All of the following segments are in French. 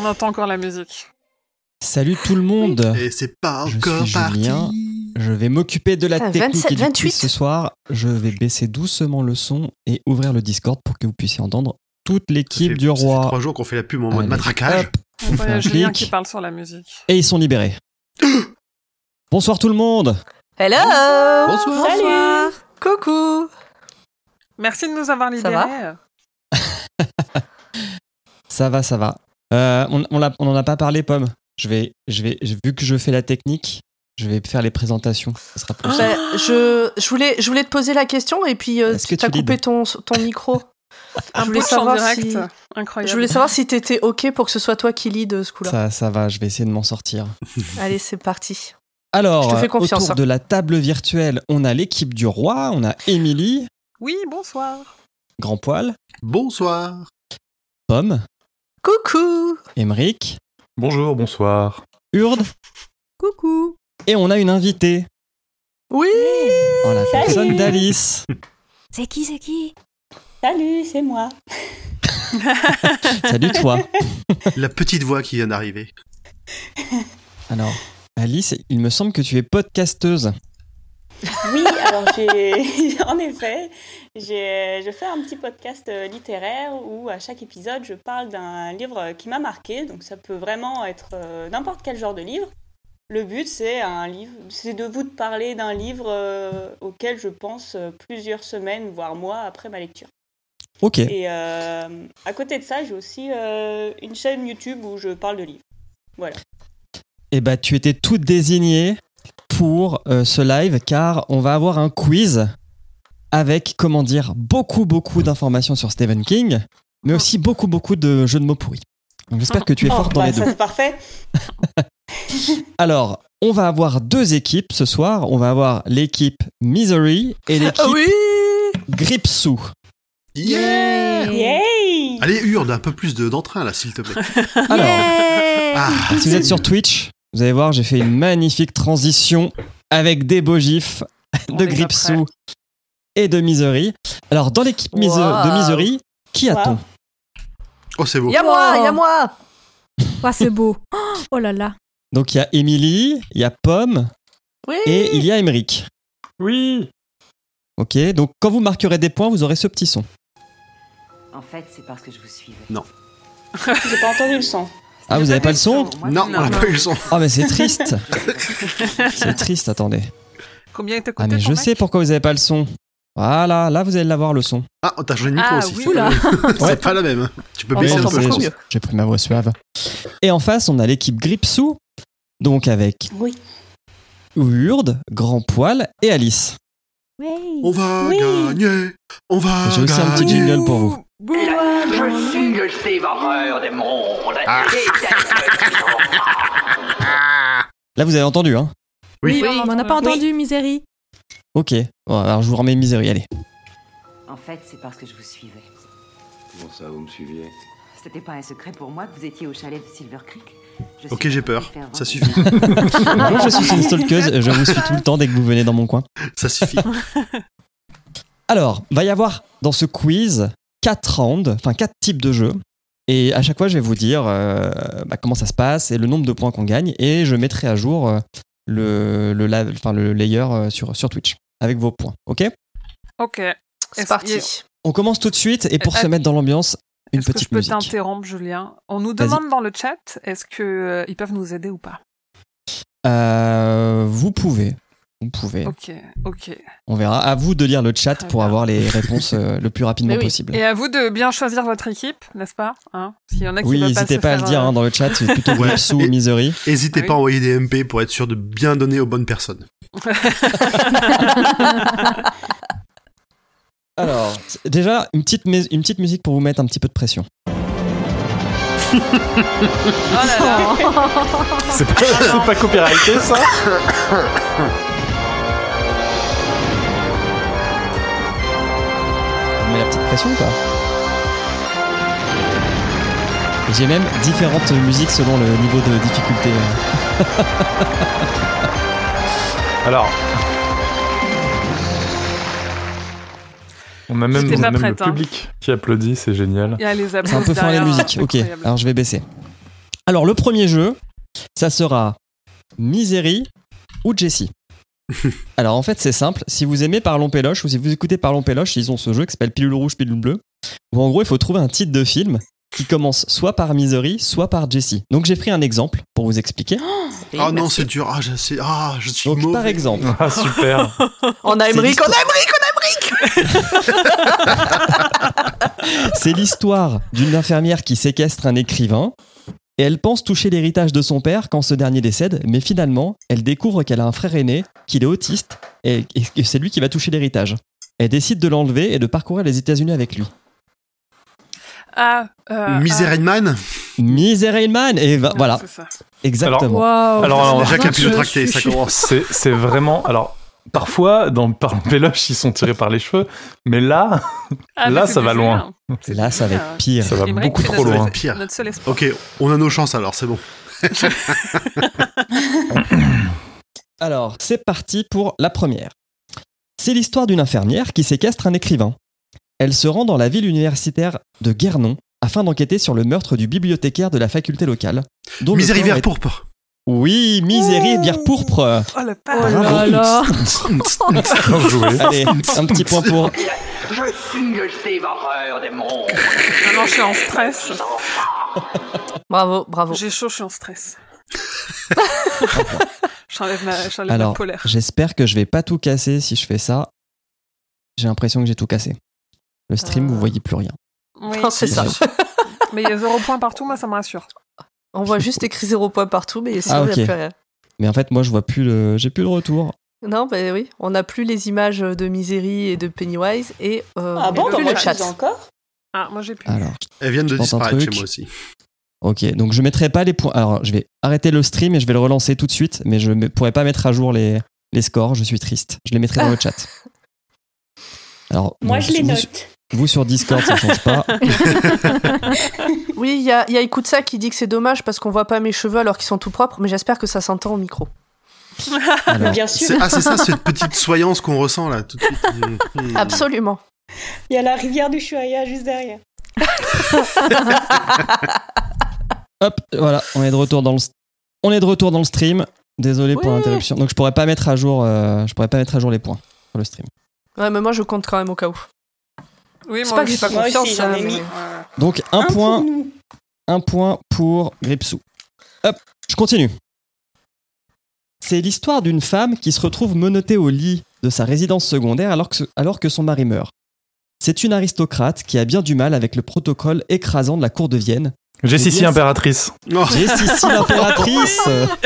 entend encore la musique. Salut tout le monde. Et c'est pas Je encore suis parti. Julien. Je vais m'occuper de la technique 27, et du 28. quiz ce soir. Je vais baisser doucement le son et ouvrir le Discord pour que vous puissiez entendre toute l'équipe du Ça fait roi. 3 jours qu'on fait la pub en mode Allez, matraquage. hop, On on voit fait un Julien clic qui parle sur la musique. et ils sont libérés. Bonsoir tout le monde. Hello. Bonsoir. Salut. Coucou. Merci de nous avoir Ça libérés. Ça va. On en a pas parlé, Pomme. Vu que je fais la technique, je vais faire les présentations. Ça sera plus simple. Je voulais te poser la question et puis Est-ce que t'as tu coupé leads ton micro. Un voulais push en savoir direct. si- Incroyable. Je voulais savoir si t'étais OK pour que ce soit toi qui lead ce coup-là. Ça va, je vais essayer de m'en sortir. Allez, c'est parti. Alors, Je te fais confiance, autour hein. de la table virtuelle, on a l'équipe du roi, on a Émilie, Oui, bonsoir. Grand Poil, Bonsoir. Pomme, Coucou. Émeric, Bonjour, bonsoir. Urde, Coucou. et on a une invitée, Oui. en la Salut. personne d'Alice. C'est qui Salut, c'est moi. Salut toi. La petite voix qui vient d'arriver. Alors, Alice, il me semble que tu es podcasteuse. Oui, alors en effet, je fais un petit podcast littéraire où à chaque épisode, je parle d'un livre qui m'a marqué. Donc ça peut vraiment être n'importe quel genre de livre. Le but, c'est de vous parler d'un livre auquel je pense plusieurs semaines, voire mois après ma lecture. Ok. Et à côté de ça, j'ai aussi une chaîne YouTube où je parle de livres. Voilà. Eh ben, tu étais toute désignée pour ce live car on va avoir un quiz avec, beaucoup d'informations sur Stephen King, mais aussi beaucoup de jeux de mots pourris. Donc j'espère que tu es forte dans les deux. Ça c'est parfait. Alors, on va avoir deux équipes ce soir. On va avoir l'équipe Misery et l'équipe Oui. Gripsou. Yeah. Yay! Allez, Urde, un peu plus d'entrain là, s'il te plaît. Alors, Ah, si vous êtes sur Twitch, vous allez voir, j'ai fait une magnifique transition avec des beaux gifs On de est Gripsou et de Misery. Alors, dans l'équipe Wow. de Misery, qui a-t-on? Wow. oh, c'est beau. Y a moi. Ah, c'est beau. Oh là là. Donc, il y a Émilie, il y a Pomme Oui. et il y a Émeric. Oui. Ok, donc quand vous marquerez des points, vous aurez ce petit son. En fait, c'est parce que je vous suivais. J'ai pas entendu le son. Ah, vous avez pas le son? Non, on n'a pas eu le son. Oh, mais c'est triste. C'est triste, attendez. Combien t'as coûté Ah, mais ton je mec sais pourquoi vous avez pas le son. Voilà, là vous allez l'avoir le son. Ah, t'as changé de micro Ah, aussi. oui. Oula. C'est Ouais. pas la même. hein. Tu peux On baisser un t'entend peu le beaucoup son. mieux. J'ai pris ma voix suave. Et en face, on a l'équipe Gripsou, donc avec Oui. Urde, Grand Poil et Alice. Oui. On va Oui. gagner. On va J'ai aussi un petit gagner. jingle pour vous. Je suis le dévoreur des mondes. Là, vous avez entendu, hein? Oui. On n'a pas entendu, Misery. Ok. Bon, alors je vous remets Misery, allez. En fait, c'est parce que je vous suivais. Comment ça, vous me suiviez? C'était pas un secret pour moi que vous étiez au chalet de Silver Creek. Je Ok, sais j'ai pas peur. faire Ça vendre. suffit. Bonjour, je suis une stalkeuse, je vous suis tout le temps dès que vous venez dans mon coin. Ça suffit. Alors, va y avoir dans ce quiz 4 rounds, enfin 4 types de jeux. Et à chaque fois, je vais vous dire comment ça se passe et le nombre de points qu'on gagne. Et je mettrai à jour le layer sur Twitch avec vos points. Ok? Ok. C'est Est-ce- parti. On commence tout de suite. Et pour se mettre dans l'ambiance, une Est-ce que je petite peux musique. t'interrompre, Julien? On nous Vas-y. demande dans le chat, est-ce que ils peuvent nous aider ou pas? Vous pouvez. Vous pouvez. Ok. On verra. À vous de lire le chat Très pour bien. avoir les réponses le plus rapidement Mais oui. possible. Et à vous de bien choisir votre équipe, n'est-ce pas? Hein, s'il y en a qui Oui, veulent n'hésitez se pas à le faire, dire dans le chat, c'est plutôt Ouais. Gripsou ou Et- Misery. N'hésitez Oui. pas à envoyer des MP pour être sûr de bien donner aux bonnes personnes. Alors, déjà, une petite musique pour vous mettre un petit peu de pression. Oh là là. C'est pas copyrighté, ça? On met la petite pression ou pas? Et j'ai même différentes musiques selon le niveau de difficulté. Alors. On a même, J'étais pas le prête, hein. public qui applaudit, c'est génial. Il y a les C'est un peu fin les musiques. Ok, alors je vais baisser. Alors, le premier jeu, ça sera Misery ou Jessie. Alors, en fait, c'est simple. Si vous aimez Parlons Péloche ou si vous écoutez Parlons Péloche, ils ont ce jeu qui s'appelle Pilule Rouge, Pilule Bleue, où en gros, il faut trouver un titre de film qui commence soit par Misery, soit par Jessie. Donc, j'ai pris un exemple pour vous expliquer. Ah non, c'est dur. Je suis Donc, mauvais. par exemple, Ah, super. On a Emmerich, l'histoire- on a Emmerich. c'est l'histoire d'une infirmière qui séquestre un écrivain et elle pense toucher l'héritage de son père quand ce dernier décède, mais finalement, elle découvre qu'elle a un frère aîné, qu'il est autiste et que c'est lui qui va toucher l'héritage. Elle décide de l'enlever et de parcourir les États-Unis avec lui. Misery Man. Misery Man et voilà, C'est ça. exactement. Waouh. Alors, Déjà Bien capillotracté, ça commence. C'est vraiment... Alors, parfois, dans Parlons Péloche, ils sont tirés par les cheveux. Mais là, Ah, Là, mais c'est ça va plus loin. Julien. C'est Là, plus ça va Julien. être pire. ça va Emmerich, beaucoup c'est trop notre loin. seul- Pire. Notre seul espoir. Ok, on a nos chances alors, c'est bon. Alors, c'est parti pour la première. C'est l'histoire d'une infirmière qui séquestre un écrivain. Elle se rend dans la ville universitaire de Guernon afin d'enquêter sur le meurtre du bibliothécaire de la faculté locale. dont le Misery corps vert est- pourpre. Oui, Misery bière pourpre. Oh le Oh pas. là là. Bien joué. Allez, un petit point pour... Je suis le dévoreur des mondes. Maintenant, je suis en stress. Bravo, bravo. J'ai chaud, je suis en stress. J'enlève ma Alors, polaire. j'espère que je vais pas tout casser si je fais ça. J'ai l'impression que j'ai tout cassé. Le stream, vous voyez plus rien. Oui, Non, c'est ça. mais il y a 0 point partout, moi ça me rassure. On voit juste écrit 0 point partout, mais sinon, il ok. n'y a plus rien. Mais en fait, moi, je vois plus le... J'ai plus le retour. Non, bah oui, on n'a plus les images de Misery et de Pennywise et Ah on bon, n'a bah plus moi le je chat. suis encore. Ah, moi j'ai plus. Alors, Elles viennent de Je tente un disparaître chez truc. moi aussi. ok, donc je mettrai pas les points. Alors, je vais arrêter le stream et je vais le relancer tout de suite, mais je ne pourrai pas mettre à jour les scores. Je suis triste. Je les mettrai dans le chat. Alors, Moi donc, je les vous, note. vous sur Discord, ça change pas. Oui, il y a Ikutsa qui dit que c'est dommage parce qu'on voit pas mes cheveux alors qu'ils sont tout propres, mais j'espère que ça s'entend au micro. Alors, Bien sûr. C'est ça, cette petite soyance qu'on ressent là tout de suite. Absolument. Il y a la rivière du Chuaya juste derrière. hop, voilà, on est de retour dans le stream. Désolé pour Ouais. l'interruption. Donc, je pourrais pas mettre à jour les points sur le stream. Ouais, mais moi je compte quand même au cas où. Oui, C'est moi pas que j'ai aussi. pas Moi confiance. aussi, j'en ai hein, mis. mais- Ouais. Donc, Un pour point. nous. Un point pour Gripsou. Hop, je continue. C'est l'histoire d'une femme qui se retrouve menottée au lit de sa résidence secondaire alors que son mari meurt. C'est une aristocrate qui a bien du mal avec le protocole écrasant de la cour de Vienne. Jessie Yes. impératrice. Oh, Jessie l'impératrice.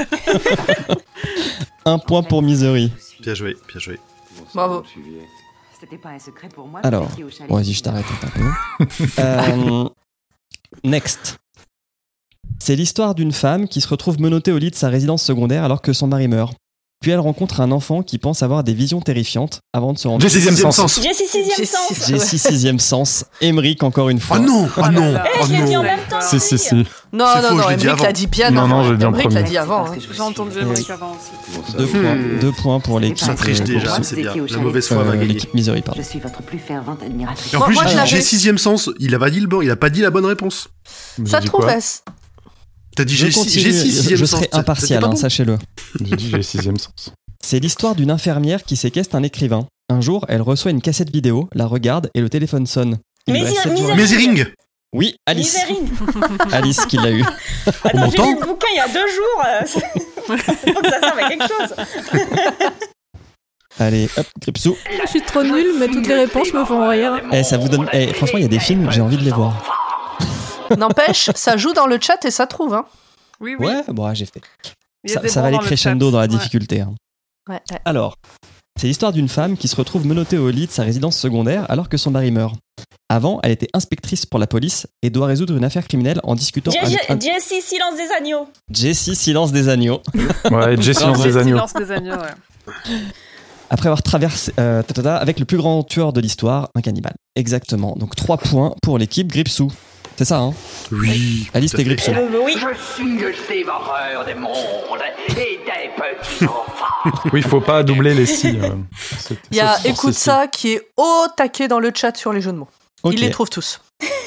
Un point pour Misery. bien joué, bien joué. Bravo. C'était pas un secret pour moi. Alors, vous étiez au chalet. bon, vas-y, je t'arrête un peu. Next. C'est l'histoire d'une femme qui se retrouve menottée au lit de sa résidence secondaire alors que son mari meurt. Puis elle rencontre un enfant qui pense avoir des visions terrifiantes avant de se rendre... Jessie sixième sens. Jessie sixième Jessie. sens. Jessie sixième sens. Emmerich encore une fois. Oh non, oh non, là là. oh Je l'ai dit en non. même temps. Si, si, si. Non, C'est non, faux, non, je l'ai dit Emmerich avant. l'a dit bien Non, avant. non, je l'ai dit en Emmerich l'a premier. dit avant. hein. J'ai entendu Emmerich avant aussi. Deux points pour l'équipe. Ça triche déjà, Vous c'est bien. étiez au La chalet. mauvaise foi va gagner. L'équipe Misery, pardon. Je suis votre plus fervente admiratrice. Et en Moi- plus, moi, je l'avais. j'ai sixième sens. Il a pas dit le bon, il a pas dit la bonne réponse. Ça J'ai dit trouve quoi S. T'as dit Je j'ai continue, sixième je sens. serai impartial, hein, sachez-le. J'ai dit j'ai sixième sens. C'est l'histoire d'une infirmière qui séquestre un écrivain. Un jour, elle reçoit une cassette vidéo, la regarde et le téléphone sonne. Il lui reste 7 jours à- Mézering. Oui, Alice. Misery. Alice qui l'a eu. Attends, j'ai m'entend lu le bouquin il y a 2 jours. Faut que ça serve à quelque chose. Allez, hop, Gripsou. Je suis trop nulle, mais toutes les réponses me font rire. Eh, ça vous donne... eh, franchement, il y a des films, j'ai envie de les voir. N'empêche, ça joue dans le chat et ça trouve. Hein. Oui, oui. Ouais, bon, j'ai fait. Il y a des Ça bons va aller dans le crescendo chat. dans la Ouais. difficulté. hein. Ouais, ouais. Alors, c'est l'histoire d'une femme qui se retrouve menottée au lit de sa résidence secondaire alors que son mari meurt. Avant, elle était inspectrice pour la police et doit résoudre une affaire criminelle en discutant avec un... Jessie, silence des agneaux. Jessie, silence des agneaux. Ouais, Jessie lance des agneaux. Silence des agneaux, ouais. Après avoir traversé avec le plus grand tueur de l'histoire, un cannibale. Exactement. Donc 3 points pour l'équipe Gripsou. C'est ça, hein? Oui. Alice, tout à t'es fait. Gripsou. Oui. Je suis le dévoreur des mondes et des petits enfants. Oui, faut pas doubler les si. Il y a sauf pour Écoute Cécile. ça qui est au taquet dans le chat sur les jeux de mots. Ok. Il les trouve tous.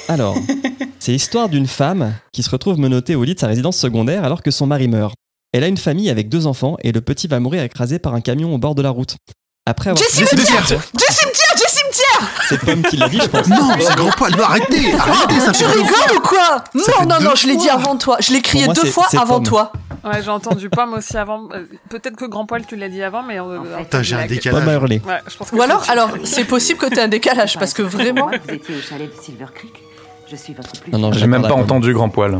Alors, c'est l'histoire d'une femme qui se retrouve menottée au lit de sa résidence secondaire alors que son mari meurt. Elle a une famille avec 2 enfants et le petit va mourir écrasé par un camion au bord de la route. Après avoir... Du cimetière. C'est Pomme qui l'a dit, je pense. Non, c'est grand poil. Non, arrêtez, ça Tu fait 2 fois. rigoles ou quoi? fait Non, 2 je l'ai dit fois. avant toi. Je l'ai crié Pour moi, 2 fois c'est avant Pomme. toi. Ouais, j'ai entendu Pomme aussi avant. Peut-être que Grand Poil, tu l'as dit avant, mais... Putain, j'ai un Pomme décalage. a hurlé. Ouais, je pense que Ou alors, c'est possible que t'aies un décalage parce que vraiment. Vous étiez au chalet de Silver Creek. Je suis votre plus. Non, J'ai même pas d'accord. entendu Grand Poil.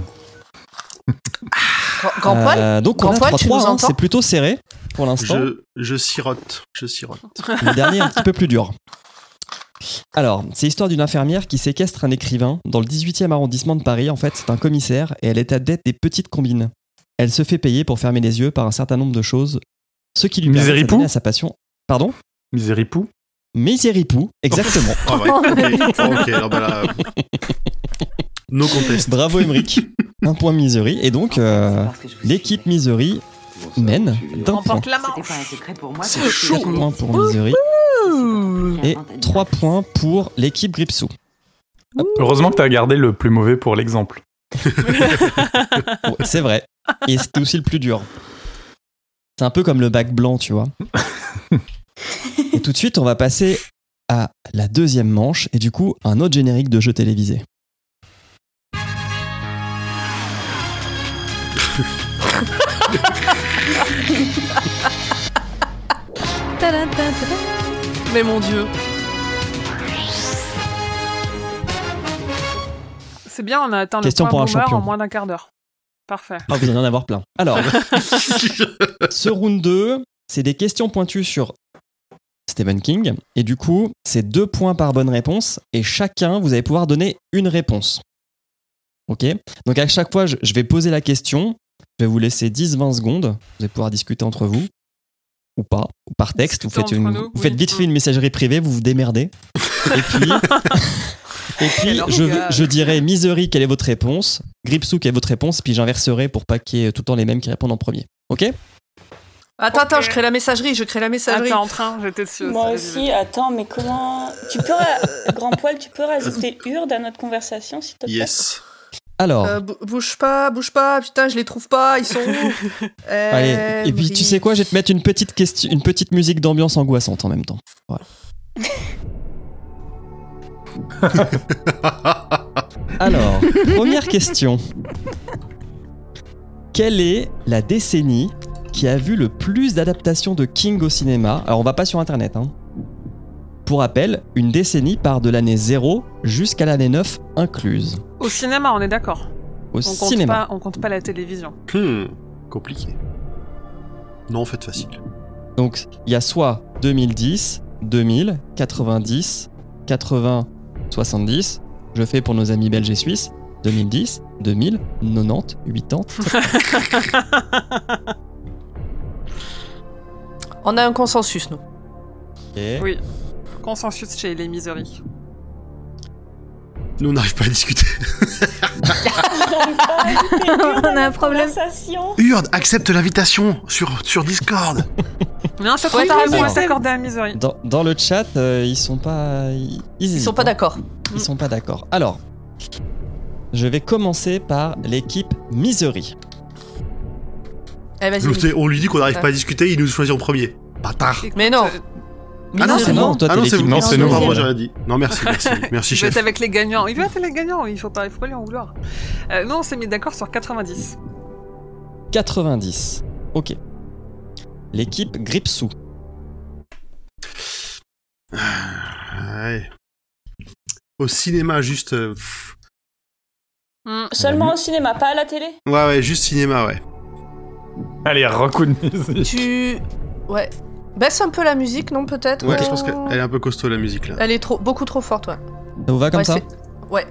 Grand poil. Donc Grand on a Poil, tu nous 3-3, hein, entends c'est plutôt serré pour l'instant. Je sirote. Le dernier est un petit peu plus dur. Alors, c'est l'histoire d'une infirmière qui séquestre un écrivain dans le 18e arrondissement de Paris. En fait, c'est un commissaire et elle est adepte des petites combines. Elle se fait payer pour fermer les yeux par un certain nombre de choses, ce qui lui permet de Miséripou s'adonner à sa passion. Pardon ? Miséripou. Miséripou, exactement. Ah ouais, ok, alors bah là... No contest. Bravo Émeric. Un point Misery. Et donc, l'équipe Misery mène d'un point. remporte la C'était manche. pas un secret pour moi. C'est chaud. 4 points pour Misery et 3 points pour l'équipe Gripsou. Heureusement que t'as gardé le plus mauvais pour l'exemple. Ouais, c'est vrai. Et c'était aussi le plus dur. C'est un peu comme le bac blanc, tu vois. Et tout de suite, on va passer à la deuxième manche et du coup, un autre générique de jeu télévisé. Tadam, tadam. Mais mon Dieu. C'est bien, on a atteint Question le pour point un boomer champion. en moins d'1/4 d'heure. Parfait. Ah, vous allez en avoir plein. Alors, ce round 2, c'est des questions pointues sur Stephen King. Et du coup, c'est 2 points par bonne réponse. Et chacun, vous allez pouvoir donner une réponse. Ok ? Donc à chaque fois, je vais poser la question. Je vais vous laisser 10-20 secondes. Vous allez pouvoir discuter entre vous. Ou pas. Ou par texte. Vous faites, Discuter entre nous, vous faites oui. vite fait une messagerie privée. Vous vous démerdez. Et puis... Et puis, Alors, je dirai Misery, quelle est votre réponse ? Gripsou, quelle est votre réponse ? Puis j'inverserai pour pas qu'il y ait tout le temps les mêmes qui répondent en premier. Ok ? Attends, Ok. je crée la messagerie. Attends, en train, j'étais dessus. Moi aussi, attends, mais comment... Grand Poil, tu peux rajouter Urde à notre conversation, s'il te plaît? Yes. Alors, Bouge pas. Putain, je les trouve pas. Ils sont où? allez. Et puis tu sais quoi ? Je vais te mettre une petite musique d'ambiance angoissante en même temps. Voilà. Alors, première question. Quelle est la décennie qui a vu le plus d'adaptations de King au cinéma ? Alors, on va pas sur Internet. Hein. Pour rappel, une décennie part de l'année 0 jusqu'à l'année 9 incluse. Au cinéma, on est d'accord. Au cinéma. On compte pas la télévision. Compliqué. Non, en fait, facile. Donc, il y a soit 2010, 2000, 90, 80, 70. Je fais pour nos amis belges et suisses. 2010, 2000, 90, 80. On a un consensus, nous. Ok. Oui. Consensus chez les Misery. Nous, on n'arrive pas à discuter. On a un problème. Urde, accepte l'invitation sur Discord. Non, c'est trop Ouais, t'as tard, on raison. va s'accorder à Misery. Dans le chat, ils sont pas... Ils sont pas d'accord. Ils sont pas d'accord. Alors, je vais commencer par l'équipe Misery. Allez, vas-y. On lui dit qu'on n'arrive pas à discuter, il nous choisit en premier. Bâtard. Mais non. Ah non, c'est c'est non, moi. toi, t'es Ah non, c'est l'équipe vous. Non, c'est nous. Pardon, j'ai rien dit. Non, merci, Il chef. va être avec les gagnants. Il va être avec les gagnants. Il faut pas lui en vouloir. Nous, on s'est mis d'accord sur 90. 90. Ok. L'équipe Gripsou. Ouais. Au cinéma, juste. Seulement au cinéma, pas à la télé? Ouais, juste cinéma, ouais. Allez, recoup de musique. Ouais. Baisse un peu la musique, non, peut-être? Ouais, je pense qu'elle est un peu costaud, la musique, là. Elle est beaucoup trop forte, ouais. Ça vous va comme Ouais, ça ? Ouais.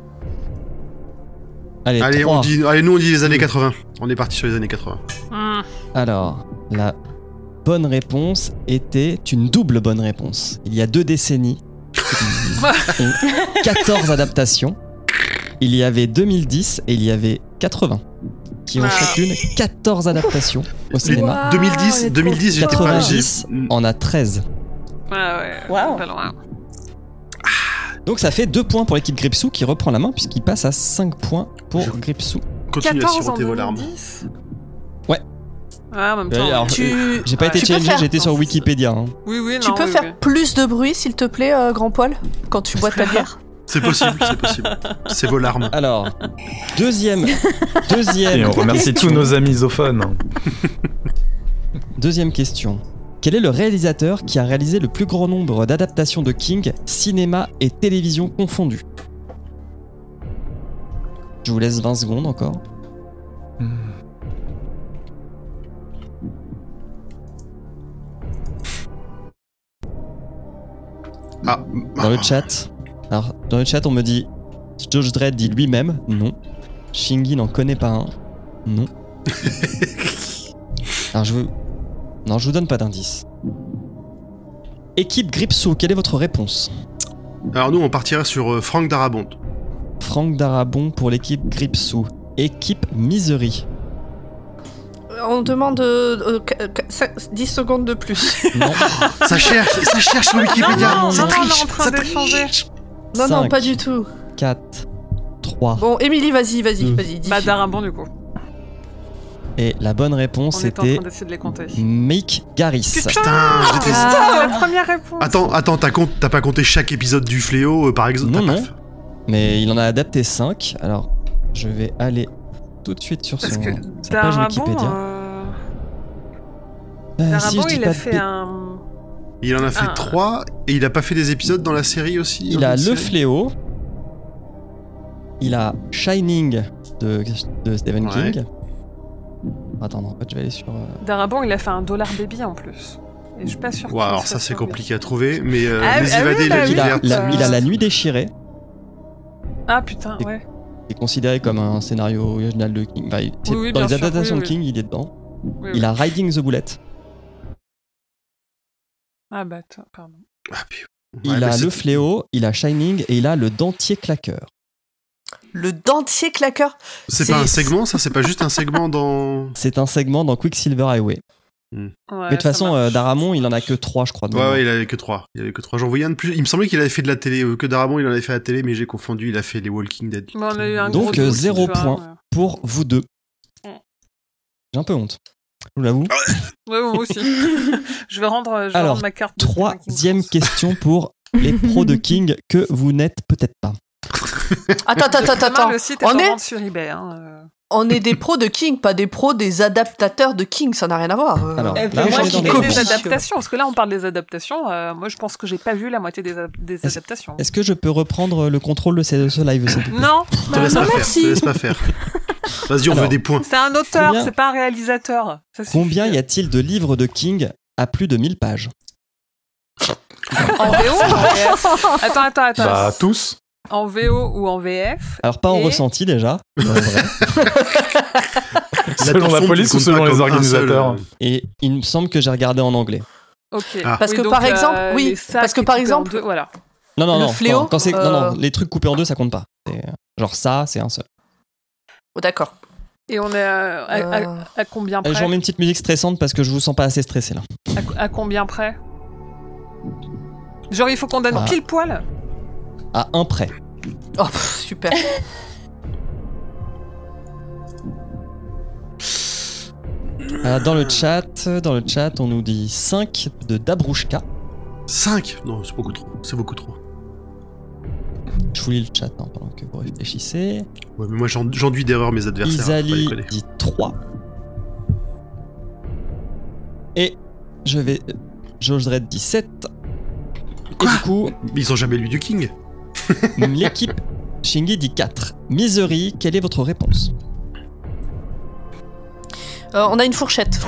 Allez, nous on 3. dit les années 80. On est parti sur les années 80. Alors, la bonne réponse était une double bonne réponse. Il y a 2 décennies. qui ont 14 adaptations. Il y avait 2010 et il y avait 80 qui ont chacune 14 adaptations au cinéma. 2010, j'étais pas... 90 en a 13. Ouais. Wow. Pas loin. Donc ça fait 2 points pour l'équipe Gripsou qui reprend la main puisqu'il passe à 5 points pour Je- Gripsou. Continue à 14 en siroter vos larmes. 2010. Ouais. Ouais, en même temps. Alors, j'ai pas été Tu peux challengé, faire- j'ai été sur Non, Wikipédia. hein. Oui, oui, non. Tu peux oui, faire oui. plus de bruit, s'il te plaît, grand poil, quand tu bois ta bière. C'est possible, c'est possible. C'est vos larmes. Alors, deuxième Et on remercie tous nos amis isophones. Deuxième question. Quel est le réalisateur qui a réalisé le plus grand nombre d'adaptations de King, cinéma et télévision confondues? Je vous laisse 20 secondes encore. Ah, Dans le chat. Alors, dans le chat, on me dit Judge Dredd dit lui-même non. Shingi n'en connaît pas un. Non. Alors, non, je vous donne pas d'indice. Équipe Gripsou, quelle est votre réponse? Alors nous, on partira sur Franck Darabont. Franck Darabont pour l'équipe Gripsou. Équipe Misery. On demande 10 secondes de plus. Non. Ça cherche sur Wikipédia. Non, ça non, on est triche, en train ça d'échanger. triche. Non, non, 5, pas du tout. 4, 3. Bon, Émilie, vas-y, dis. Bah, Darabont, du coup. Et la bonne réponse On était en était train d'essayer de les compter. Mick Garris. Putain, j'étais... Putain, la première réponse. Attends, t'as pas compté chaque épisode du Fléau, par exemple? Non, T'as pas non. fait- Mais il en a adapté 5. Alors, je vais aller tout de suite sur Parce sa que page Darabont, Wikipédia. Darabont, je dis il pas a de fait bêt- un... Il en a fait Ah. 3, et il a pas fait des épisodes dans la série aussi? Il dans a une Le série Fléau. Il a Shining de Stephen Ouais. King. Attends, non, en fait, je vais aller sur. Darabont, il a fait un Dollar Baby en plus. Et je suis pas sûre Ouais, alors qu'il ça se c'est soit compliqué à trouver, mais Ah, Les ah oui, Évadés, bah la oui. Il a, Verte. il a La Nuit déchirée, Ah putain, ouais. qui est considéré comme un scénario original de King. Enfin, Oui, dans bien les sûr, adaptations oui, de oui. King, il est dedans. Oui, Il oui. a Riding the Bullet. Ah bah, pardon. Ah, puis- Il Ouais, a mais Le c'est- Fléau, il a Shining et il a Le Dentier Claqueur. Le dentier claqueur. C'est pas un segment, ça? C'est pas juste un segment dans... C'est un segment dans Quicksilver Highway. Ouais, Mais de toute ça façon, marche. Daramon, il en a que 3, je crois. de mémoire. Ouais, il avait que 3. Il avait que 3. J'en voyais un de plus. Il me semblait qu'il avait fait de la télé, que Darabont, il en avait fait à la télé, mais j'ai confondu, il a fait les Walking Dead. Mais on a eu un Donc, gros doute, 0 tu vois, point. Pour vous deux. Ouais. J'ai un peu honte. Je vous l'avoue. Ouais, moi aussi. je vais rendre Alors, ma carte. de Troisième King. question pour les pros de King que vous n'êtes peut-être pas. Attends. Le site est On en est- vente sur eBay. Hein. On est des pros de King, pas des pros des adaptateurs de King, ça n'a rien à voir. Alors, Eh là, ben, on moi est qui dans Et le copie. des adaptations, parce que là on parle des adaptations. Moi je pense que j'ai pas vu la moitié des adaptations. Est-ce que je peux reprendre le contrôle de ce live, s'il te plaît? Non, Te laisse non, pas faire, merci. te laisse pas faire. Vas-y, on Alors, veut des points. c'est un auteur, Combien- c'est pas un réalisateur. Ça suffit. Combien y a-t-il de livres de King à plus de 1000 pages? En VO ou en VF? Attends. Bah, tous. En VO ou en VF? Alors, pas en Et- ressenti déjà, mais en vrai. Selon la L'attention, police tu ou comptes selon pas les comme un organisateurs? seul, Et il me semble que j'ai regardé en anglais. Ok. Ah. Parce Oui, que donc, par exemple, oui, les sacs parce que qui par coupent en exemple- deux, voilà. Non, Le non. Fléau, Quand c'est, non, les trucs coupés en deux, ça compte pas. C'est, genre ça, c'est un seul. Oh, d'accord. Et on est à combien Je vous près? remets une petite musique stressante parce que je vous sens pas assez stressé là. À combien près? Genre il faut qu'on donne Ah. pile poil? À un près. Oh, super. Dans le chat, on nous dit 5 de Dabrouchka. 5? Non, c'est beaucoup trop. C'est beaucoup trop. Je vous lis le chat pendant que vous réfléchissez. Ouais, mais moi j'enduis d'erreur mes adversaires. faut pas Isali déconner. dit 3. Et je vais. Judge Dredd dit 7. Et du coup, Mais ils ont jamais lu du King. l'équipe Shingi dit 4. Misery, quelle est votre réponse? On a une fourchette.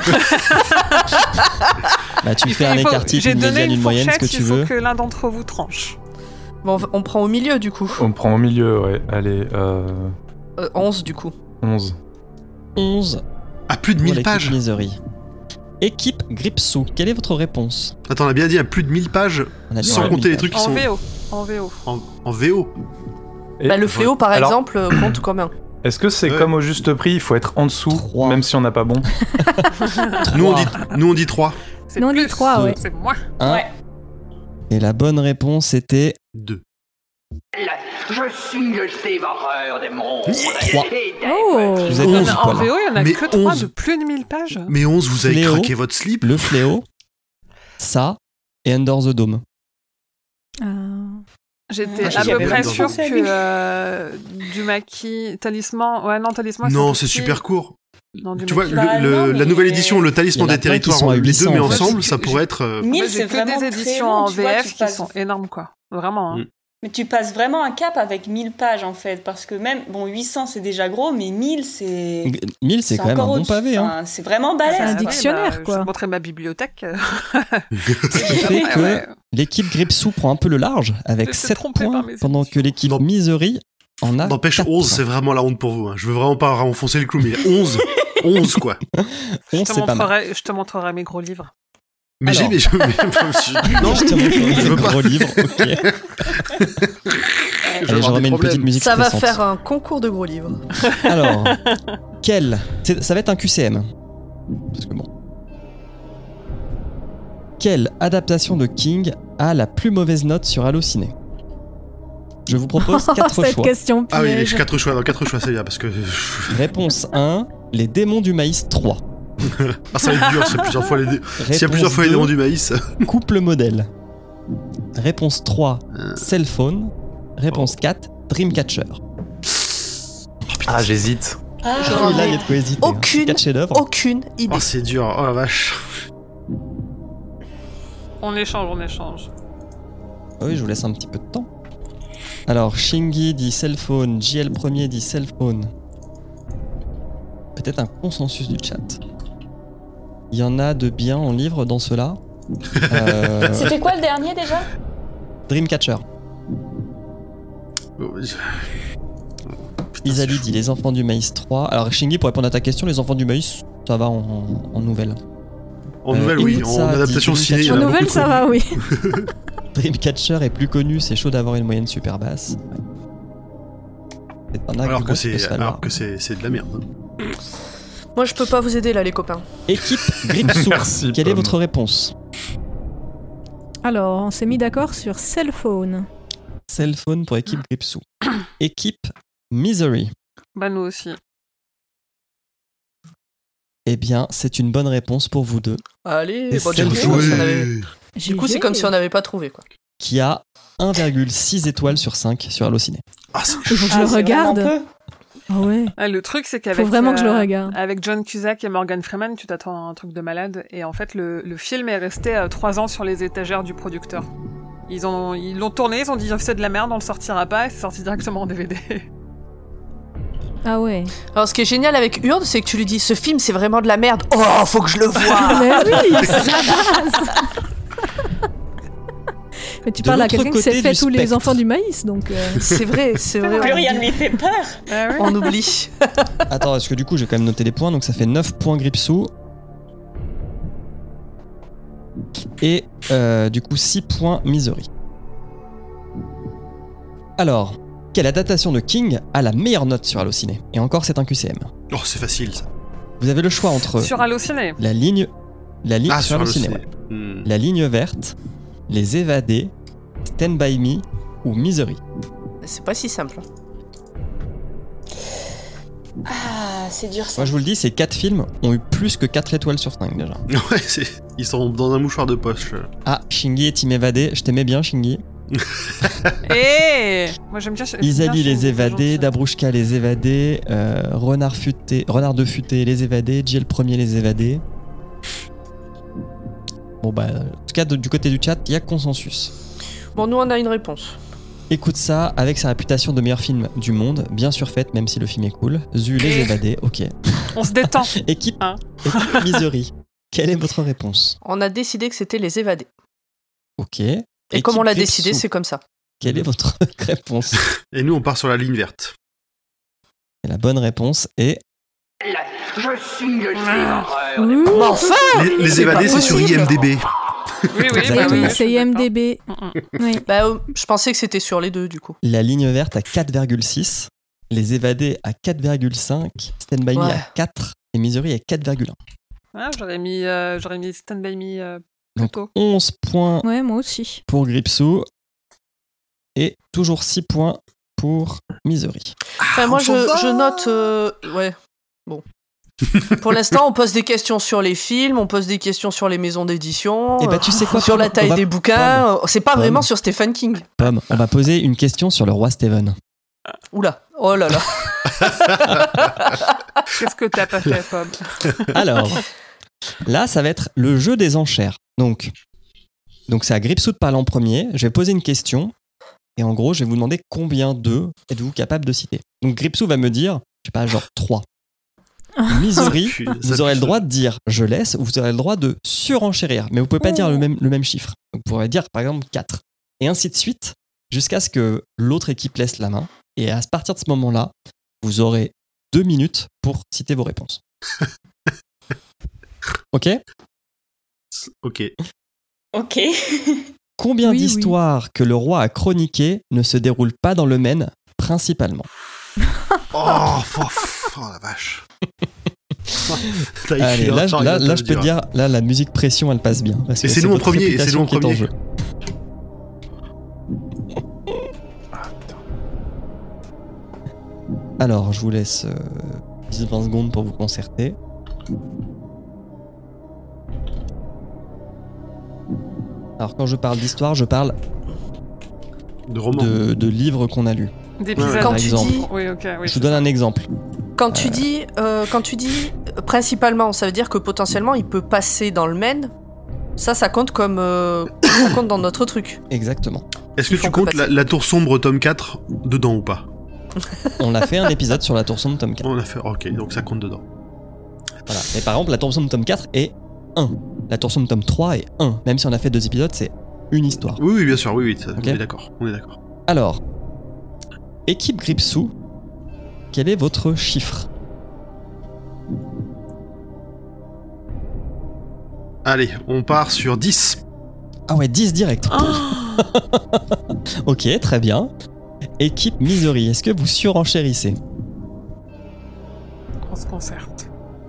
Bah, tu Il fais faut- un il faut- écart-type, J'ai une donné médiane, une une moyenne, ce fourchette, que tu il faut veux. que l'un d'entre vous tranche. Bon, on prend au milieu du coup. On prend au milieu, ouais. Allez, 11 du coup. 11. 11 À plus de pour 1000 l'équipe pages. Misery. Équipe Gripsou, quelle est votre réponse? Attends, on a bien dit à plus de 1000 pages, On a dit sans 1000 compter les pages. trucs qui En sont VO. En VO. en VO. Et Bah, le fléau par Alors- exemple compte combien? Est-ce que c'est Ouais. comme au juste prix, il faut être en dessous, 3. même si on n'a pas bon? Nous on dit 3. C'est Non, on dit plus. 3, ouais. C'est moins. 1. Ouais. Et la bonne réponse était 2. Je suis le dévoreur des mondes. 3. Et des Oh. petits Vous avez Onze. perdu, En voilà. VO, il y en a Mais que 3 11. de plus de 1000 pages. Mais 11, vous avez Fléau. craqué votre slip. Le Fléau, ça et Under the Dome. Ah. J'étais Ah, à j'y peu avais près même sûre pensé à lui. que du maquis, talisman. Ouais, non, talisman. Non, tout c'est petit. super court. Non, du Tu vois, maquis. Bah, non, la mais- nouvelle édition, le talisman Il y en a des plein qui territoires, sont à les 800, deux, mais en fait. ensemble, ça pourrait être. 1000, Moi, c'est j'ai que vraiment des très éditions long, en tu vois, VF tu qui passes- sont énormes, quoi. Vraiment. Hein. Mais tu passes vraiment un cap avec 1000 pages, en fait, parce que même, bon, 800, c'est déjà gros, mais 1000, c'est... 1000, c'est quand même un encore bon au-dessus. pavé. Hein. Enfin, c'est vraiment C'est un balèze. dictionnaire, Je quoi. vais montrer ma bibliothèque. Ce qui fait que Ouais. l'équipe Gripsou prend un peu le large avec J'étais 7 trompée par points, mes pendant que éditions. l'équipe Non. Misery en a N'empêche, 4. 11, c'est vraiment la honte pour vous. Hein. Je veux vraiment pas enfoncer le clou, mais 11, 11 quoi. 11, c'est pas mal. Je te montrerai mes gros livres. Mais Alors. non, Je te montre je veux le pas. gros livre, ok. Je vais Allez, je avoir des remets une problèmes. petite musique Ça va stressante. faire un concours de gros livres. Alors, ça va être un QCM. Parce que bon. Quelle adaptation de King a la plus mauvaise note sur Allociné? Je vous propose 4 Cette choix. question Ah oui, piège. les 4 choix, dans 4 choix, c'est bien, parce que. Réponse 1, Les démons du maïs 3. Ah, ça va être dur, s'il y a plusieurs fois les, s'il y a Réponse plusieurs fois les 2, démons du maïs. Couple modèle. Réponse 3, Cell phone. Réponse 4, Dreamcatcher. Ah, j'hésite. Ah, Ah oui, là, il y a de quoi hésiter. Aucune- 4 chefs-d'œuvre. Aucune idée. Oh, c'est dur, oh la vache. On échange. Ah oui, je vous laisse un petit peu de temps. Alors, Shingi dit cell phone, JL premier dit cell phone. Peut-être un consensus du chat. Il y en a de bien en livre dans ceux-là. C'était quoi le dernier, déjà? Dreamcatcher. Oh, Putain, Isali c'est dit Les Enfants du Maïs 3. Alors, Shingi, pour répondre à ta question, Les Enfants du Maïs, ça va en nouvelle. En nouvelle, oui, Ilsa en dit adaptation ciné, il y En en a nouvelle, beaucoup ça trop. va, oui. Dreamcatcher est plus connu, c'est chaud d'avoir une moyenne super basse. C'est un Alors argument que qui peut se valoir. c'est de la merde. hein. Moi, je peux pas vous aider là, les copains. Équipe Gripsou, Merci, quelle est Pomme. votre réponse? Alors, on s'est mis d'accord sur cell phone. Cell phone pour équipe Gripsou. Équipe Misery. Bah, nous aussi. Eh bien, c'est une bonne réponse pour vous deux, Allez, Et bon, celle du de- coup, Ouais. si on avait- du coup, c'est comme si on n'avait pas trouvé, quoi. qui a 1,6 étoiles sur 5 sur Allociné. Ah, c'est Il faut que je le c'est regarde. vraiment peu. Ah ouais. Ah, le truc, c'est qu'avec. Faut vraiment que je le regarde. Avec John Cusack et Morgan Freeman, tu t'attends à un truc de malade. Et en fait, le film est resté 3 ans sur les étagères du producteur. Ils l'ont tourné, ils ont dit c'est de la merde, on le sortira pas, et c'est sorti directement en DVD. Ah ouais. Alors, ce qui est génial avec Urde, c'est que tu lui dis ce film, c'est vraiment de la merde. Oh, faut que je le voie. Mais oui, c'est la base. Mais tu De parles à l'autre quelqu'un qui côté s'est fait du tous les spectre. enfants du maïs, donc. C'est vrai, c'est vrai. Plus rien ne lui fait peur. Ah oui. On oublie. Attends, parce que du coup, j'ai quand même noté les points, donc ça fait 9 points Gripsou. Et du coup, 6 points Misery. Alors, quelle adaptation de King a la meilleure note sur Allociné? Et encore, c'est un QCM. Oh, c'est facile ça. Vous avez le choix entre Sur Allociné. la ligne Ah, sur sur Allociné, le ouais. ciné. La ligne verte, Les Évadés, Stand By Me ou Misery. C'est pas si simple. Ah, c'est dur ça. Moi, je vous le dis, ces 4 films ont eu plus que 4 étoiles sur 5 déjà. Ouais, ils sont dans un mouchoir de poche. Ah, Shingi et Team Évadé, je t'aimais bien, Shingi. Et moi j'aime bien. Isali, bien Les chez- Évadés, gentil. Dabrouchka, Les Évadés, Renard de Futé, Les Évadés, Jill Premier, Les Évadés. Bon bah, en tout cas, du côté du chat, il y a consensus. Bon, nous, on a une réponse. Écoute ça, avec sa réputation de meilleur film du monde, bien surfaite, même si le film est cool. Les Évadés, ok. On se détend. Équipe, Hein. équipe Misery, quelle est votre réponse? On a décidé que c'était les évadés. Ok. Et comme on l'a décidé, c'est comme ça. Quelle est votre réponse? Et nous, on part sur la ligne verte. Et la bonne réponse est... Je suis le dévoreur des Ouh. mondes. Mais enfin Les c'est évadés, pas c'est sur possible. IMDB. Oui, oui, bah Exactement. oui, Oui, c'est IMDB. Oui. Bah, je pensais que c'était sur les deux, du coup. La ligne verte à 4,6, Les Évadés à 4,5, Stand By Me Ouais. à 4 et Misery à 4,1. Ah, j'aurais mis Stand By Me plus Donc tôt. 11 points Ouais, moi aussi. pour Gripsou. Et toujours 6 points pour Misery. Enfin, moi, je note... ouais, bon. Pour l'instant, on pose des questions sur les films, on pose des questions sur les maisons d'édition, Et bah, tu sais quoi, sur la taille des bouquins. C'est pas Pomme. vraiment sur Stephen King. Pomme, on va poser une question sur le roi Stephen. Oula, oh là là. Qu'est-ce que t'as pas fait, Pomme? Alors, là, ça va être le jeu des enchères. Donc c'est à Gripsou de parler en premier. Je vais poser une question. Et en gros, je vais vous demander combien d'œufs êtes-vous capable de citer. Donc Gripsou va me dire, je sais pas, genre 3. Misery, vous aurez le droit de dire je laisse, ou vous aurez le droit de surenchérir. Mais vous pouvez pas dire le même chiffre. Donc vous pourrez dire par exemple 4. Et ainsi de suite, jusqu'à ce que l'autre équipe laisse la main. Et à partir de ce moment-là, vous aurez 2 minutes pour citer vos réponses. Ok ? Ok. Ok. Combien Oui, d'histoires que le roi a chroniquées ne se déroulent pas dans le Maine, principalement ? Oh la vache. Allez, là, je peux te dire, là, la musique pression, elle passe bien. Parce que Et c'est nous en votre premier, et c'est réputation nous en qui est premier. jeu. Alors, je vous laisse 10-20 secondes pour vous concerter. Alors, quand je parle d'histoire, je parle De roman. de livres qu'on a lus. D'épisodes. Par Quand tu exemple. dis... Oui, ok. Oui, Je vous donne un exemple. Quand tu dis principalement, ça veut dire que potentiellement il peut passer dans le Maine. Ça compte comme ça compte dans notre truc. Exactement. Est-ce que Ils tu font comptes que passer. la Tour Sombre tome 4 dedans ou pas? On a fait un épisode sur la Tour Sombre tome 4. On a fait. Ok, donc ça compte dedans. Voilà. Et par exemple, la Tour Sombre tome 4 est 1. La Tour Sombre tome 3 est 1. Même si on a fait 2 épisodes, c'est une histoire. Oui, bien sûr, oui, ça, Ok. on est d'accord. Alors, équipe Gripsou, quel est votre chiffre ? Allez, on part sur 10. Ah ouais, 10 direct. Ok, très bien. Équipe Misery, est-ce que vous surenchérissez ? On se concerte.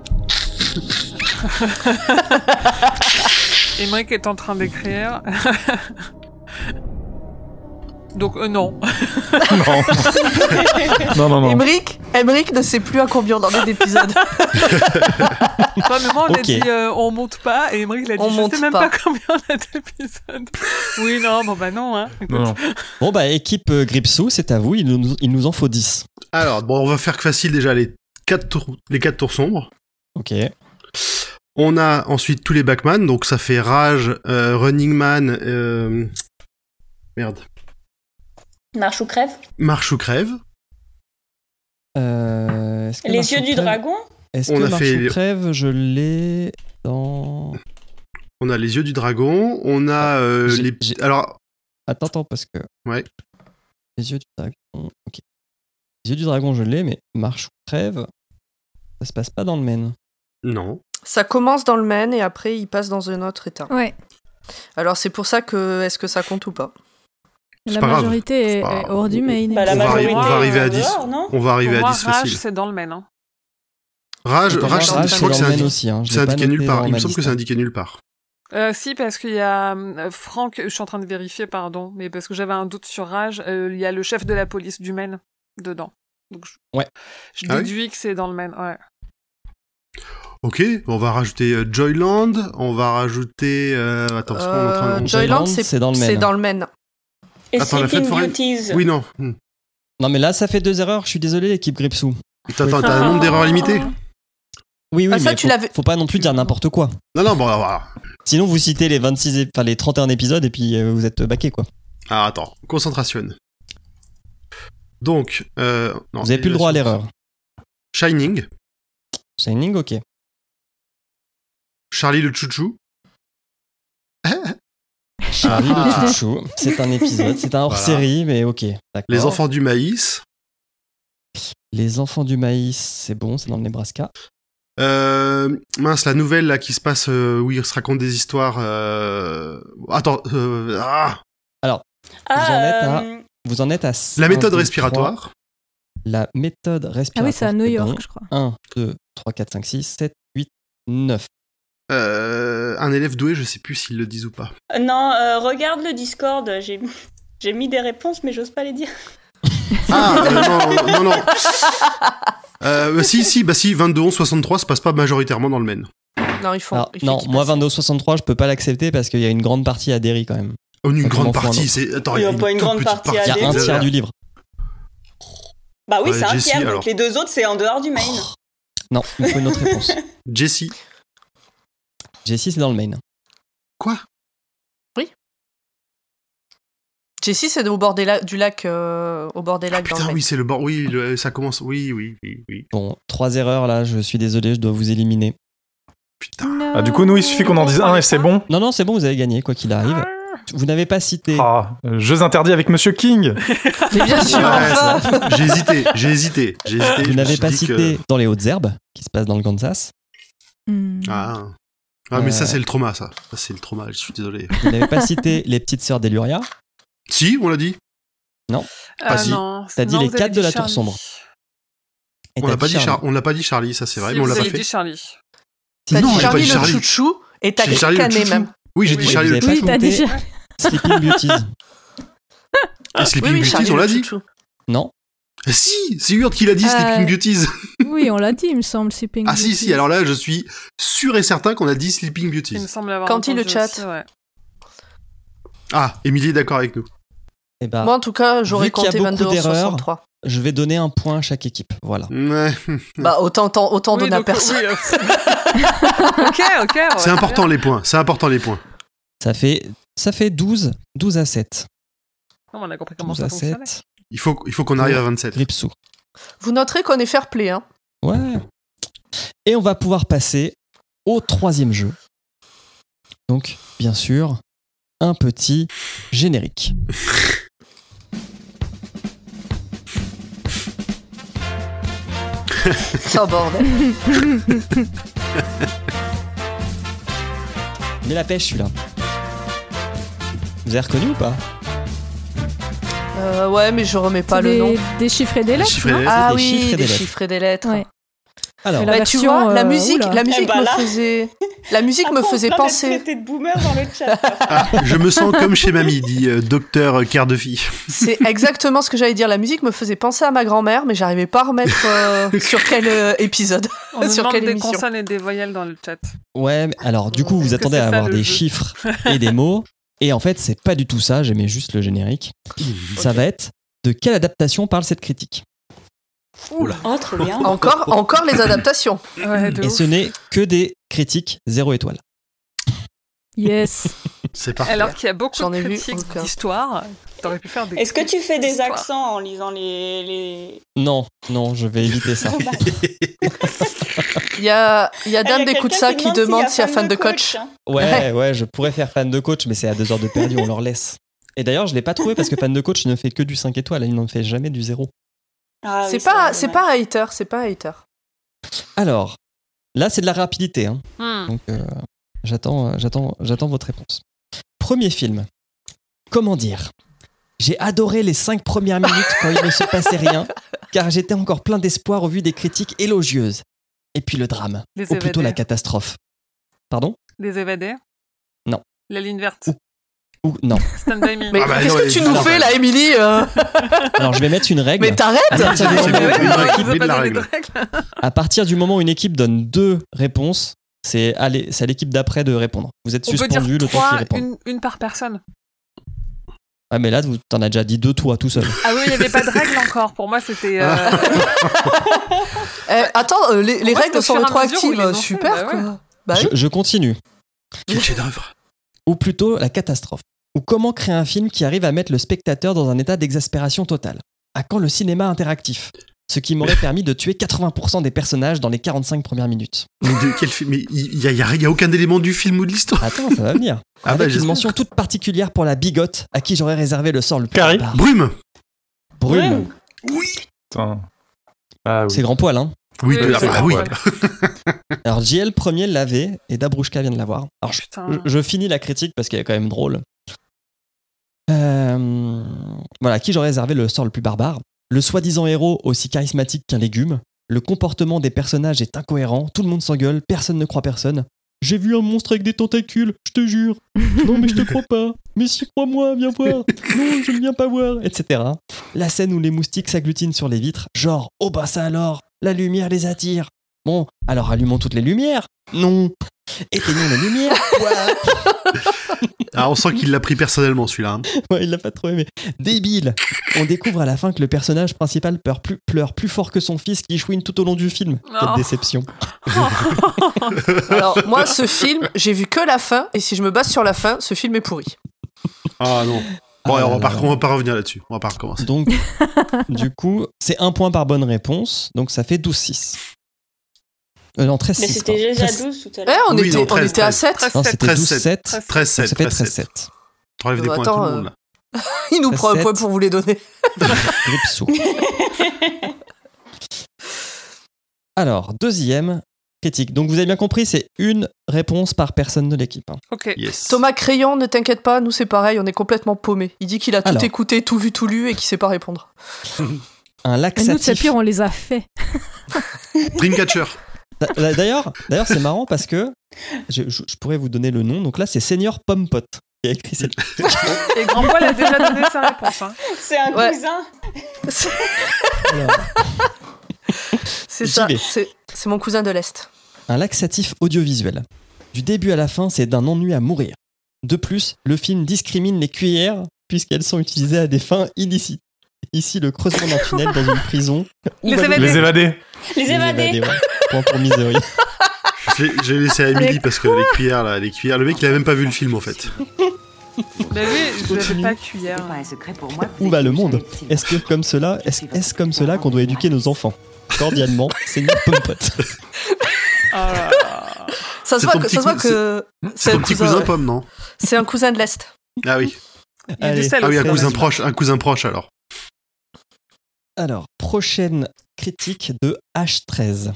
Émeric est en train d'écrire. Donc, non. Non. Émeric ne sait plus à combien on en est d'épisodes. Toi, mais moi, on a Ok. dit on monte pas, et Émeric l'a dit On je monte sais même pas. pas combien on a d'épisodes. Oui, non, bon bah non, hein. Écoute. Non. Bon bah, équipe Gripsou, c'est à vous, il nous en faut 10. Alors, bon, on va faire facile déjà les 4 tours sombres. Ok. On a ensuite tous les Backman, donc ça fait Rage, Running Man, merde, Marche ou crève. Marche ou crève. Est-ce que Les Marche yeux ou du Crève- dragon. Est-ce On que a Marche fait- ou Crève, je l'ai dans... On a les yeux du dragon. On a Alors, Attends, parce que... Ouais. Les yeux du dragon... Ok. Les yeux du dragon, je l'ai, mais Marche ou Crève, ça se passe pas dans le Maine. non. Ça commence dans le Maine et après il passe dans un autre état. Ouais. Alors c'est pour ça que est-ce que ça compte ou pas? C'est La pas grave. majorité C'est est pas- hors du Maine. Bah, la On va majorité. arriver à en 10. dehors, non On va arriver Pour moi, à 10 Rage, facile. c'est dans le Maine. Hein. Rage, Pour moi, je Rage, crois c'est que dans c'est le Maine indiqué, aussi. Hein. Je c'est l'ai pas indiqué nulle noté part. dans Il me ma semble que liste, c'est hein. indiqué nulle part. Si, parce qu'il y a Franck, je suis en train de vérifier, pardon, mais parce que j'avais un doute sur Rage, il y a le chef de la police du Maine dedans. Donc Ouais. Je Ah oui déduis que c'est dans le Maine, ouais. Ok, on va rajouter Joyland, on va rajouter... Attends, parce qu'on est en train de... Joyland, c'est dans le Maine. C'est dans le Maine. Et Attends, la fête Sleeping foraine. Beauties. Oui, non. Non, mais là, ça fait 2 erreurs. Je suis désolé, l'équipe Gripsou. Attends, t'as un nombre d'erreurs limité? Oui, Ah, ça, mais tu faut, l'avais- faut pas non plus dire n'importe quoi. Non, bon, voilà. Sinon, vous citez les 31 épisodes et puis vous êtes baqués, quoi. Alors, attends, concentration. Donc, non, Vous avez plus le droit à l'erreur. Shining, Shining, ok. Charlie le chouchou, Charlie le chouchou, c'est un épisode, c'est un hors-série, mais ok. D'accord. Les enfants du maïs, Les enfants du maïs, c'est bon, c'est dans le Nebraska. mince, la nouvelle là qui se passe où ils se racontent des histoires. Attends, Alors, Ah, vous en êtes à la 1, méthode 2, respiratoire. 3. La méthode Ah respiratoire. oui, c'est à New c'est York, bon. je crois. 1, 2, 3, 4, 5, 6, 7, 8, 9. Un élève doué, je sais plus s'ils le disent ou pas. non, regarde le Discord. J'ai mis des réponses, mais j'ose pas les dire. Ah, non. Si, 22-11-63 se passe pas majoritairement dans le Maine. Non, il faut. Alors, non, moi 22-63, je peux pas l'accepter parce qu'il y a une grande partie à Derry quand même. Une grande Comment partie, faut un c'est. Attends, Il y a pas une toute grande petite partie à Il y a un Derry. tiers du livre. Bah oui, Ouais, c'est un Jessie, tiers, alors. donc les deux autres, c'est en dehors du Maine. Non, il faut une autre réponse. Jessie. Jessie, c'est dans le Maine. Quoi? Jessie, c'est au bord du lac, au bord des lacs. dans le Putain, Maine. oui, c'est le bord. Oui, ça commence. Oui. Bon, 3 erreurs là, je suis désolé, je dois vous éliminer. Putain. Ah, du coup, nous, il suffit qu'on en dise un et c'est bon. Non, c'est bon, vous avez gagné, quoi qu'il arrive. Vous n'avez pas cité. Ah, jeux interdits avec Monsieur King. Mais bien sûr. Ouais, j'ai hésité. Vous n'avez pas cité dans les Hautes-Herbes, qui se passe dans le Kansas. Ah, mais ça, c'est le trauma, ça. Ça, c'est le trauma, je suis désolé. Vous n'avez pas cité les petites sœurs d'Eluria. Si, on l'a dit. Non. si. Non. T'as dit Non, les vous avez 4 de la Charlie. Tour Sombre. Et On t'as l'a pas dit Charlie. on l'a pas dit Charlie, ça c'est vrai, Si, mais on vous l'a pas avez fait. dit Charlie. T'as Non, dit j'ai pas Charlie dit le Charlie. chouchou et t'as J'ai dit Charlie le cané chouchou. même. Oui, j'ai dit Oui, Charlie vous le avez pas Oui, t'as compté déjà. Sleeping Beauties. Et Sleeping Beauties, Charlie on le l'a dit. chouchou. Non. Si, c'est Hurd qui l'a dit, Sleeping Beauties. Oui, on l'a dit, il me semble, Sleeping Ah si, Beauty. alors là, je suis sûr et certain qu'on a dit Sleeping Il me Beauties. semble avoir Quand il le entendu chat. aussi, ouais. Ah, Émilie est d'accord avec nous. Eh ben, Moi, en tout cas, j'aurais vu qu'il y a compté beaucoup 22 d'erreurs, 63. je vais donner un point à chaque équipe. Voilà. Ouais. Bah, autant Oui, donner à donc, personne. oui, ok. Ouais, C'est important les points, c'est important les points. Ça fait 12 à 7. Non, on a compris comment 12 ça à fonctionnait. 7. Il faut qu'on arrive à 27. Gripsou. Vous noterez qu'on est fair play, hein. Ouais. Et on va pouvoir passer au 3e jeu. Donc, bien sûr, un petit générique. C'est un bordel. Mais la pêche, celui-là. Vous avez reconnu ou pas? Ouais, mais je remets pas C'est le nom. des chiffres et des lettres, chiffres et non des Ah des oui, chiffres et des des lettres. chiffres et des lettres. Ouais. Alors, Mais la Bah, tu version, vois, la musique, oula. la musique Eh ben me là. faisait, la musique me Après, on faisait se plaint d'être penser. traité de boomer dans le chat. Ah, je me sens comme chez mamie, dit docteur Cœur de Fille. C'est exactement ce que j'allais dire. La musique me faisait penser à ma grand-mère, mais j'arrivais pas à remettre sur quel épisode. On nous Sur demande quelle des émission consonnes et des voyelles dans le chat. ouais, mais alors du coup, vous Est-ce que attendez c'est à ça, avoir le des jeu chiffres et des mots. Et en fait, c'est pas du tout ça, j'aimais juste le générique. Ça va être de quelle adaptation parle cette critique? Oula. Oh, trop bien. Encore les adaptations. Ouais, de Et ouf. ce n'est que des critiques 0 étoiles. Yes. C'est parfait. Alors qu'il y a beaucoup J'en de ai vu critiques aucun. d'histoire, t'aurais pu faire des. Est-ce que tu fais des histoires. accents en lisant les... Non, je vais éviter ça. Il y a Dame Il y a d'écoute quelqu'un ça qui demande s'il y a fan de coach. hein. Ouais, je pourrais faire fan de coach, mais c'est à 2 heures de perdu, on leur laisse. Et d'ailleurs, je l'ai pas trouvé parce que fan de coach ne fait que du 5 étoiles, il n'en fait jamais du 0. Ah oui, C'est vrai, pas un hater, c'est pas un hater. Alors, là, c'est de la rapidité, hein. Hmm. Donc, j'attends votre réponse. Premier film. Comment dire? J'ai adoré les 5 premières minutes quand il ne se passait rien, car j'étais encore plein d'espoir au vu des critiques élogieuses. Et puis le drame, Les ou plutôt évadés. la catastrophe. Pardon? Les évadés. Non. La ligne verte. Ou non. Stand by me. Mais Ah bah, qu'est-ce non, que tu mais- nous non, fais bah- là, Émilie Alors, je vais mettre une règle. Mais t'arrêtes À partir du C'est moment- bon, Ouais, une ouais, équipe, il veut mais de pas la donner de règle. règles. À partir du moment où une équipe donne 2 réponses, c'est à l'équipe d'après de répondre. Vous êtes On peut dire suspendu le temps 3, qu'ils répondent. une par personne. Ah, mais là, t'en as déjà dit 2 toi, tout seul. Ah oui, il n'y avait pas de règles encore. Pour moi, c'était. Attends, les Pour moi, règles c'est sont au fur et à mesure où il rétroactives. est lancé, Super, bah ouais. quoi. Bah oui. Je continue. Quel chef-d'œuvre. Ou plutôt la catastrophe. Ou comment créer un film qui arrive à mettre le spectateur dans un état d'exaspération totale. À quand le cinéma interactif? Ce qui m'aurait permis de tuer 80% des personnages dans les 45 premières minutes. Mais de quel film? Mais il y a aucun élément du film ou de l'histoire. Attends, ça va venir. Ah bah, Avec une j'espère. mention toute particulière pour la bigote, à qui j'aurais réservé le sort le plus Carrie. barbare. Brume. Brume. Oui. Putain. Ah oui. C'est grand poil, hein. Oui, Oui, ah c'est bah bon, oui. ouais. Alors, JL premier l'avait, et Dabrouchka vient de l'avoir. Alors, Putain. je finis la critique parce qu'elle est quand même drôle. Voilà, à qui j'aurais réservé le sort le plus barbare. Le soi-disant héros aussi charismatique qu'un légume. Le comportement des personnages est incohérent, tout le monde s'engueule, personne ne croit personne. J'ai vu un monstre avec des tentacules, je te jure. Non mais je te crois pas. Mais si, crois-moi, viens voir. Non, je ne viens pas voir, etc. La scène où les moustiques s'agglutinent sur les vitres, genre, oh bah ça alors, la lumière les attire. Bon, alors allumons toutes les lumières. Non. Éteignons les lumières. Quoi? Ah, on sent qu'il l'a pris personnellement celui-là. Hein. Ouais, il l'a pas trop aimé. Débile. On découvre à la fin que le personnage principal pleure plus fort que son fils qui chouine tout au long du film. Quelle Oh. déception. Alors, moi, ce film, j'ai vu que la fin, et si je me base sur la fin, ce film est pourri. Ah non. Bon, Ah, on va là, là. pas revenir là-dessus. On va pas recommencer. Donc, du coup, c'est 1 point par bonne réponse. Donc, ça fait 12-6. Non, 13-6. Mais c'était pardon. déjà 13. 12 tout à Eh, l'heure. on, Oui, était, non, on 13, était à 13. 7. Non, c'était 13-7. 12-7. 13-7. Ça fait 13-7. 13-7. T'enlèves des Bah, points à tout attends, le monde là. Il nous prend un 13-7. point pour vous les donner. Gripsou. Alors, deuxième critique. Donc, vous avez bien compris, c'est une réponse par personne de l'équipe. Hein. Ok. Yes. Thomas Crayon, ne t'inquiète pas, nous c'est pareil, on est complètement paumé. Il dit qu'il a tout Alors. écouté, tout vu, tout lu et qu'il sait pas répondre. Un Et nous, c'est laxatif. pire, on les a fait. Dreamcatcher. D'ailleurs, c'est marrant parce que je pourrais vous donner le nom. Donc là, c'est Seigneur Pompot qui a écrit cette. Et Grand Poil a déjà donné sa réponse. Hein. C'est un Ouais. cousin. Alors, C'est J'y ça, vais. c'est mon cousin de l'Est. un laxatif audiovisuel. Du début à la fin, c'est d'un ennui à mourir. De plus, le film discrimine les cuillères puisqu'elles sont utilisées à des fins illicites. Ici, le creusement d'un tunnel dans une prison. Les Ou évadés. Les évadés. Les évadés. ouais. Point pour Misery. J'ai laissé à Emily parce que les cuillères, le mec il a même pas vu le film en fait. Mais lui, je Continue. n'avais pas cuillère. C'est pas un secret pour moi. que Où vous va étiez le au monde? chalet de Silver Est-ce que comme cela, est-ce comme cela qu'on doit éduquer nos enfants? Cordialement, Seigneur Pompot. Ah. Ça se C'est voit ton que, petit ça se voit cou- que C'est ton petit cousin ouais. pomme, non? C'est un cousin de l'Est. Ah oui. Il y a Allez. du sel Ah oui, aussi, un cousin proche alors. Alors, prochaine critique de H13.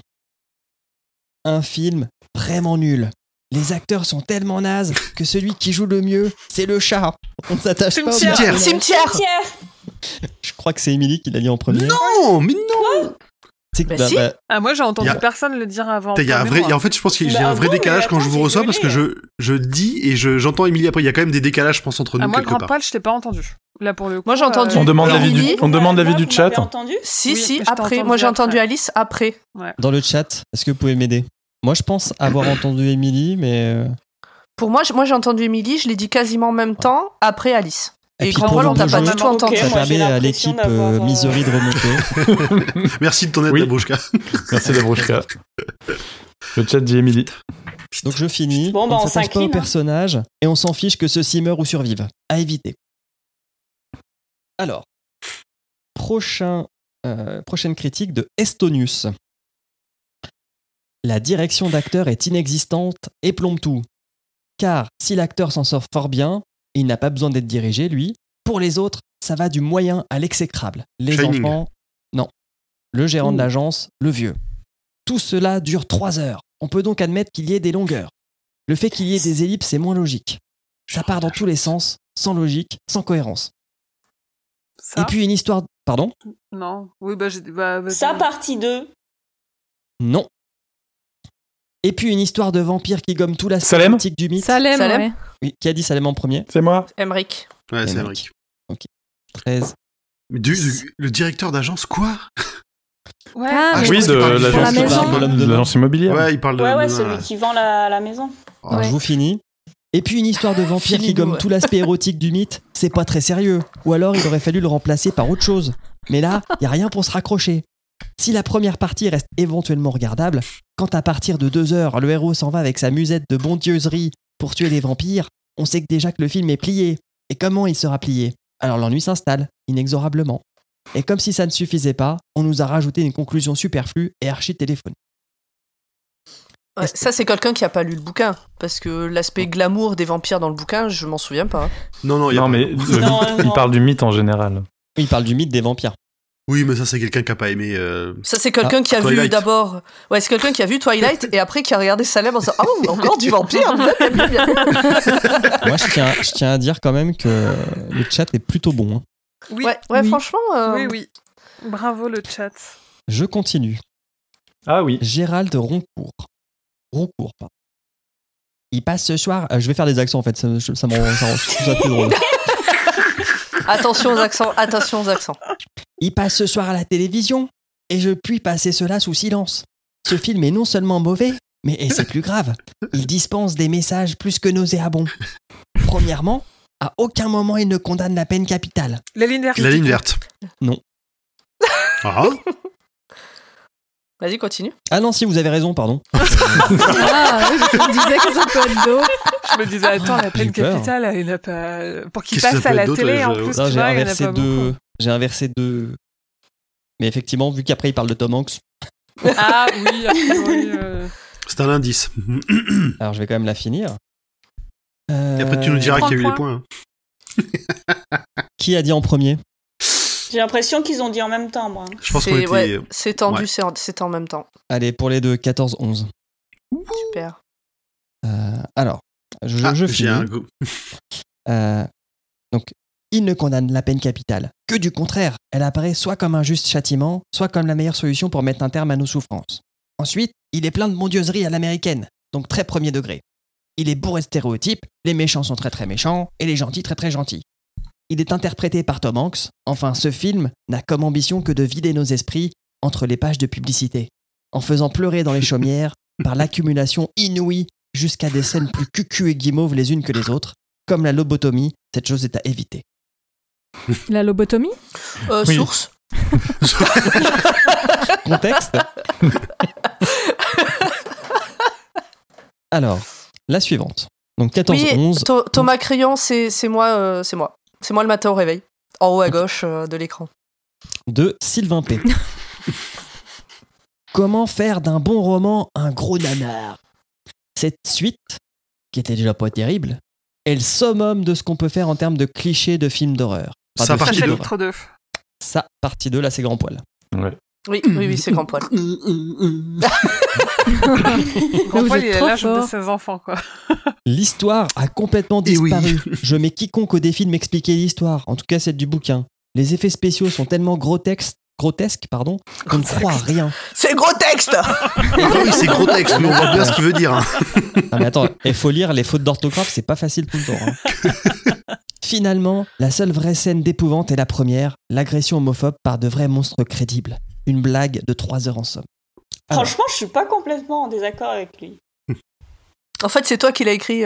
Un film vraiment nul. Les acteurs sont tellement nazes que celui qui joue le mieux, c'est le chat. On ne s'attache pas au Cimetière. personnage. Cimetière. Cimetière. Je crois que c'est Émilie qui l'a dit en premier. Non, mais non. C'est que, Bah si. Ah, moi, j'ai entendu Y a- personne le dire avant. Il y a un Comme vrai, moi. et en fait, je pense qu'il y Bah, a un vrai bon, mais décalage quand attends, je vous j'ai reçois parce que gueulé. je dis et j'entends Émilie après. Il y a quand même des décalages, je pense, entre Ah, nous moi, quelque Grand part. Poil, je t'ai pas entendu. Là, pour le coup. Moi, j'ai entendu. On demande Alors, l'avis Émilie, on demande l'avis Là, du vous chat. m'avez entendu Si, Oui, si, mais je t'ai après. entendu Moi, j'ai entendu après. Alice après. Dans le chat, est-ce que vous pouvez m'aider? Moi, je pense avoir entendu Émilie, mais. Pour moi, j'ai entendu Émilie, je l'ai dit quasiment en même temps après Alice. Et Et puis Grand pour Poil, on le t'a pas jeu, du tout entendu. Ça moi, j'ai permet à l'impression l'équipe d'avoir, Misery de remonter. Merci de ton aide, Oui. Dabrouchka. Merci Dabrouchka. Le chat dit Émilie. Donc je finis. Bon, bah, on on ne s'attache pas au s'incline, hein. personnage et on s'en fiche que ceux-ci meurent ou survivent. À éviter. Alors, prochaine critique de Estonius. La direction d'acteur est inexistante et plombe tout. Car si l'acteur s'en sort fort bien, il n'a pas besoin d'être dirigé, lui. Pour les autres, ça va du moyen à l'exécrable. Les Shining. enfants, non. Le gérant de Ouh. l'agence, le vieux. Tout cela dure 3 heures. On peut donc admettre qu'il y ait des longueurs. Le fait qu'il y ait des ellipses, c'est moins logique. Ça part dans tous les sens, sans logique, sans cohérence. Ça Et puis une histoire... Pardon? Non. Oui, bah, j'ai. Bah, vas-y. Ça, partie 2. Non. Et puis une histoire de vampire qui gomme tout l'aspect Salem érotique du mythe. Salem, Salem. ouais. Oui, qui a dit Salem en premier? C'est moi. Emmerich. Ouais, c'est Emmerich. vrai. 13. Mais le directeur d'agence, quoi? Ouais. Ah, je Oui, pense de qu'il parle pour la l'agence maison. de l'agence immobilière. Ouais, il parle de. Ouais, de- celui qui vend la maison. Alors, je vous finis. Et puis une histoire de vampire qui Finis-nous, gomme ouais. tout l'aspect érotique du mythe, c'est pas très sérieux. Ou alors il aurait fallu le remplacer par autre chose. Mais là, y a rien pour se raccrocher. Si la première partie reste éventuellement regardable, quand à partir de 2 heures, le héros s'en va avec sa musette de bondieuserie pour tuer les vampires, on sait que déjà que le film est plié. Et comment il sera plié? Alors l'ennui s'installe, inexorablement. Et comme si ça ne suffisait pas, on nous a rajouté une conclusion superflue et archi téléphonique. Ouais, ça, c'est quelqu'un qui a pas lu le bouquin. Parce que l'aspect glamour des vampires dans le bouquin, je m'en souviens pas. Non, il y a Non, pas- mais Non, il non. parle du mythe en général. Oui, il parle du mythe des vampires. Oui, mais ça, c'est quelqu'un qui a pas aimé. Ça, c'est quelqu'un qui a vu Twilight. d'abord. Ouais, c'est quelqu'un qui a vu Twilight et après qui a regardé Salem en disant ah, encore du vampire. Bien, bien, bien. Moi, je tiens à dire quand même que le chat est plutôt bon. Hein. Oui. Ouais, Oui. franchement. Oui, oui. Bravo, le chat. Je continue. Ah oui. Gérald Roncourt. Roncourt, pardon. il passe ce soir. Je vais faire des accents en fait, ça me rend je trouve ça plus drôle. Attention aux accents. Il passe ce soir à la télévision et je puis passer cela sous silence. Ce film est non seulement mauvais, et c'est plus grave, il dispense des messages plus que nauséabonds. Premièrement, à aucun moment il ne condamne la peine capitale. La ligne verte. La ligne verte. Non. Ah, Vas-y, continue. Ah non, si vous avez raison, pardon. Ah oui, je me disais que ça peut être d'autres. Je me disais, attends, la peine J'ai peur. capitale, il n'a pas. Pour qu'il Qu'est-ce que passe ça à peut la être d'autre, télé, en j'avoue. plus, Non, tu j'ai vois, il y en a inversé pas deux. beaucoup. J'ai inversé deux. Mais effectivement, vu qu'après il parle de Tom Hanks, Ah oui, a priori, c'est un indice. alors je vais quand même la finir. Et après, tu nous diras qu'il y a eu les 30 points. Qui a dit en premier? J'ai l'impression qu'ils ont dit en même temps, moi. Je pense qu'on était... Ouais, c'est tendu, Ouais. c'est en même temps. Allez, pour les deux, 14-11. Super. Alors, je j'ai finis. un goût. Donc, il ne condamne la peine capitale que du contraire. Elle apparaît soit comme un juste châtiment, soit comme la meilleure solution pour mettre un terme à nos souffrances. Ensuite, il est plein de bondieuserie à l'américaine, donc très premier degré. Il est bourré de stéréotypes, les méchants sont très très méchants, et les gentils très très gentils. Il est interprété par Tom Hanks. Enfin, ce film n'a comme ambition que de vider nos esprits entre les pages de publicité, en faisant pleurer dans les chaumières par l'accumulation inouïe jusqu'à des scènes plus cucu et guimauves les unes que les autres. Comme la lobotomie, cette chose est à éviter. La lobotomie? Oui. Source. Contexte. Alors, la suivante. Donc 14-11. Thomas Crayon, c'est moi, c'est moi. C'est moi le matin au réveil. En haut à gauche de l'écran. De Sylvain P. Comment faire d'un bon roman un gros nanar? Cette suite, qui était déjà pas terrible, est le summum de ce qu'on peut faire en termes de clichés de films d'horreur. Ça, de partie films deux. d'horreur. chapitre 2. Ça, partie 2, là c'est grand poil. Ouais. Oui, c'est grand poil. Grand vous Paul, êtes il est trop l'âge de fort. ses enfants, quoi. L'histoire a complètement Eh oui. disparu. Je mets quiconque au défi de m'expliquer l'histoire, en tout cas celle du bouquin. Les effets spéciaux sont tellement grotesques, qu'on ne croit à rien. C'est gros texte. Oui, c'est gros texte, mais on voit bien ce qu'il veut dire. Hein. Ah mais attends, il faut lire les fautes d'orthographe, c'est pas facile tout le temps. Hein. Finalement, la seule vraie scène d'épouvante est la première, l'agression homophobe par de vrais monstres crédibles. Une blague de 3 heures en somme. Alors, Franchement, je suis pas complètement en désaccord avec lui. En fait, c'est toi qui l'as écrit.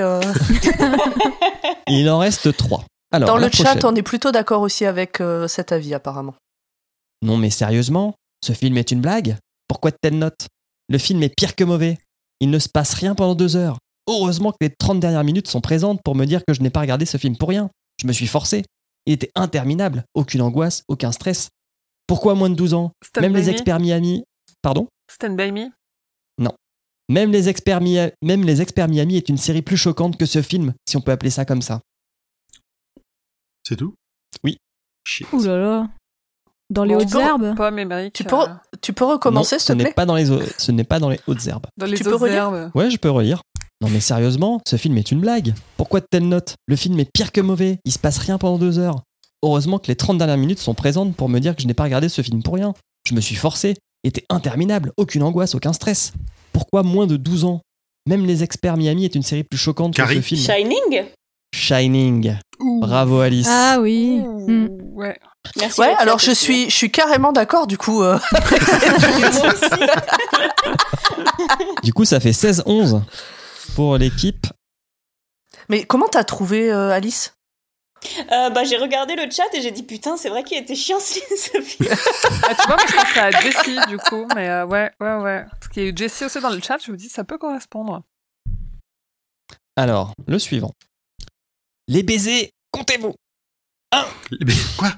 il en reste 3. Alors, Dans la le chat, prochaine. on est plutôt d'accord aussi avec cet avis, apparemment. Non mais sérieusement, ce film est une blague? Pourquoi de telles notes? Le film est pire que mauvais. Il ne se passe rien pendant 2 heures. Heureusement que les 30 dernières minutes sont présentes pour me dire que je n'ai pas regardé ce film pour rien. Je me suis forcé. Il était interminable. Aucune angoisse, aucun stress. Pourquoi moins de 12 ans? Stand Même by les me. experts Miami... Pardon? Stand by me. Même les experts Miami est une série plus choquante que ce film, si on peut appeler ça comme ça. C'est tout? Oui. Shit. Ouh là là. Dans les Bon, hautes herbes? Pomme et Méric. Tu peux recommencer, Non, s'il te plaît? ce n'est pas dans les hautes herbes. Dans les Tu peux autres relire herbes. Ouais, je peux relire. Non mais sérieusement, ce film est une blague. Pourquoi de telles notes? Le film est pire que mauvais, il se passe rien pendant 2 heures. Heureusement que les 30 dernières minutes sont présentes pour me dire que je n'ai pas regardé ce film pour rien. Je me suis forcé, il était interminable, aucune angoisse, aucun stress. Pourquoi moins de 12 ans? Même les experts Miami est une série plus choquante que Carrie. ce film. Shining. Shining. Bravo Alice. Ah oui. Hmm. Ouais. Merci. Ouais, le chat alors je aussi. suis carrément d'accord, du coup. Moi aussi. Du coup, ça fait 16-11 pour l'équipe. Mais comment t'as trouvé, Alice? J'ai regardé le chat et j'ai dit putain, c'est vrai qu'il était chiant ce film. Ah, tu vois, moi, je pense à Jessie, du coup. Mais ouais. Parce qu'il y a eu Jessie aussi dans le chat, je me dis, ça peut correspondre. Alors, le suivant. Les baisers, comptez-vous. Mais quoi?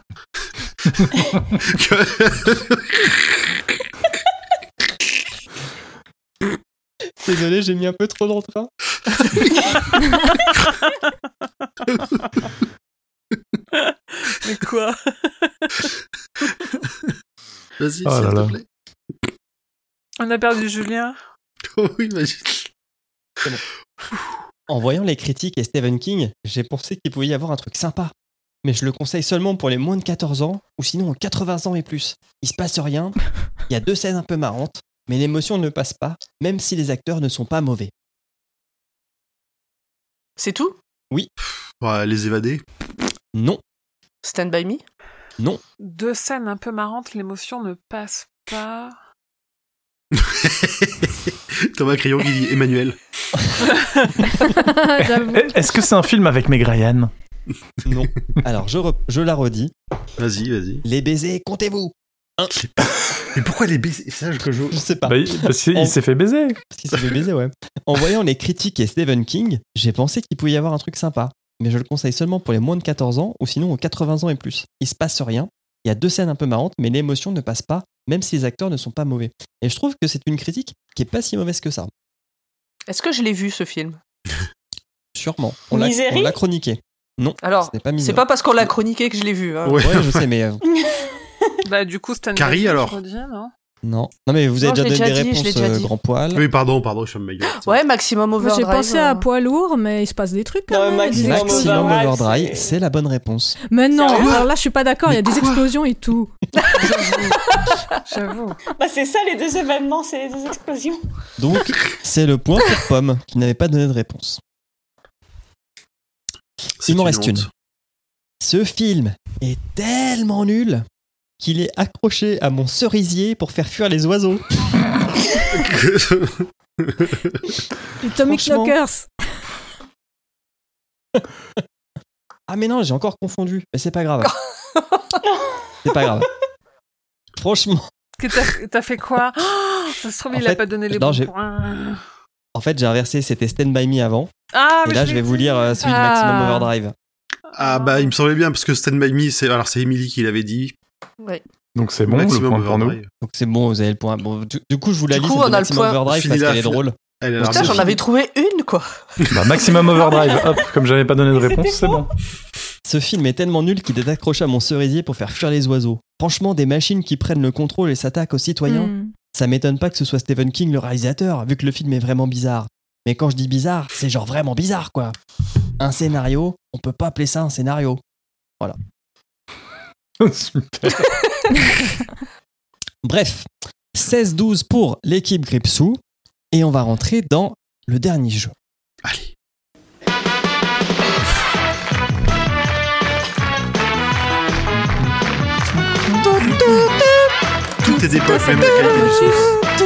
Désolé, j'ai mis un peu trop dans le train. Mais quoi? Vas-y, Oh s'il là là. te plaît. On a perdu Julien. Oh oui, vas-y. En voyant les critiques et Stephen King, j'ai pensé qu'il pouvait y avoir un truc sympa. Mais je le conseille seulement pour les moins de 14 ans, ou sinon aux 80 ans et plus. Il se passe rien, il y a 2 scènes un peu marrantes, mais l'émotion ne passe pas, même si les acteurs ne sont pas mauvais. C'est tout? Ouais, les évadés. Non. Stand By Me? Non. 2 scènes un peu marrantes, l'émotion ne passe pas. Thomas Crayon qui dit Emmanuel. J'avoue. Est-ce que c'est un film avec Meg Ryan? Non. Alors, je la redis. Vas-y. Les baisers, comptez-vous. Mais pourquoi les baisers? C'est ça que je... Je sais pas. Parce qu'il s'est fait baiser. Parce qu'il s'est fait baiser, ouais. En voyant les critiques et Stephen King, j'ai pensé qu'il pouvait y avoir un truc sympa. Mais je le conseille seulement pour les moins de 14 ans ou sinon aux 80 ans et plus. Il se passe rien. Il y a 2 scènes un peu marrantes, mais l'émotion ne passe pas, même si les acteurs ne sont pas mauvais. Et je trouve que c'est une critique qui est pas si mauvaise que ça. Est-ce que je l'ai vu, ce film? Sûrement. Misery On l'a chroniqué. Non, Alors, ce n'est pas Misery. c'est pas parce qu'on l'a chroniqué que je l'ai vu. Hein. Ouais. Ouais, je sais, mais... Bah, du coup, Stand By Carrie, Me, alors je redis, non Non, mais vous avez Non, je déjà l'ai donné des déjà dit, je l'ai réponses déjà dit. grand poil. Oui, pardon, je suis ma gueule. Ouais, Maximum Moi, Overdrive. j'ai pensé à poids lourd, mais il se passe des trucs quand Non, même. Maximum Maximum Overdrive, Overdrive, c'est la bonne réponse. Mais non, Sérieux alors là, je suis pas d'accord, il y a des explosions et tout. J'avoue. Bah, c'est ça, les 2 événements, c'est les 2 explosions. Donc, c'est le point pour Pomme, qui n'avait pas donné de réponse. C'est Il m'en une reste une. honte. Ce film est tellement nul qu'il est accroché à mon cerisier pour faire fuir les oiseaux. Atomic Franchement. Knockers. Ah mais non, j'ai encore confondu. Mais c'est pas grave. C'est pas grave. Franchement, T'as fait quoi? Ça se trouve, En il a fait, pas donné les non, bons j'ai- points. en fait, j'ai inversé. C'était Stand By Me avant. Ah, Et mais là, je vais vous lire celui de Maximum Ah. Overdrive. Ah bah, il me semblait bien, parce que Stand By Me, c'est Émilie qui l'avait dit. Ouais. Donc c'est bon, Maximum le point pour nous. Overdrive. Donc c'est bon, vous avez le point. Bon, du coup, je vous la Du lis, coup, celle de on a le Maximum point. Overdrive, parce Finis-la, qu'elle est drôle. Elle a l'air Putain, bien. j'en avais trouvé une, quoi. Bah, Maximum Overdrive, hop, comme j'avais pas donné de réponse, c'est bon. Ce film est tellement nul qu'il est accroché à mon cerisier pour faire fuir les oiseaux. Franchement, des machines qui prennent le contrôle et s'attaquent aux citoyens, ça m'étonne pas que ce soit Stephen King le réalisateur, vu que le film est vraiment bizarre. Mais quand je dis bizarre, c'est genre vraiment bizarre, quoi. Un scénario, on peut pas appeler ça un scénario. Super. Bref, 16-12 pour l'équipe Gripsou, et on va rentrer dans le dernier jeu. Allez. Tout est d'époque, même la qualité du son.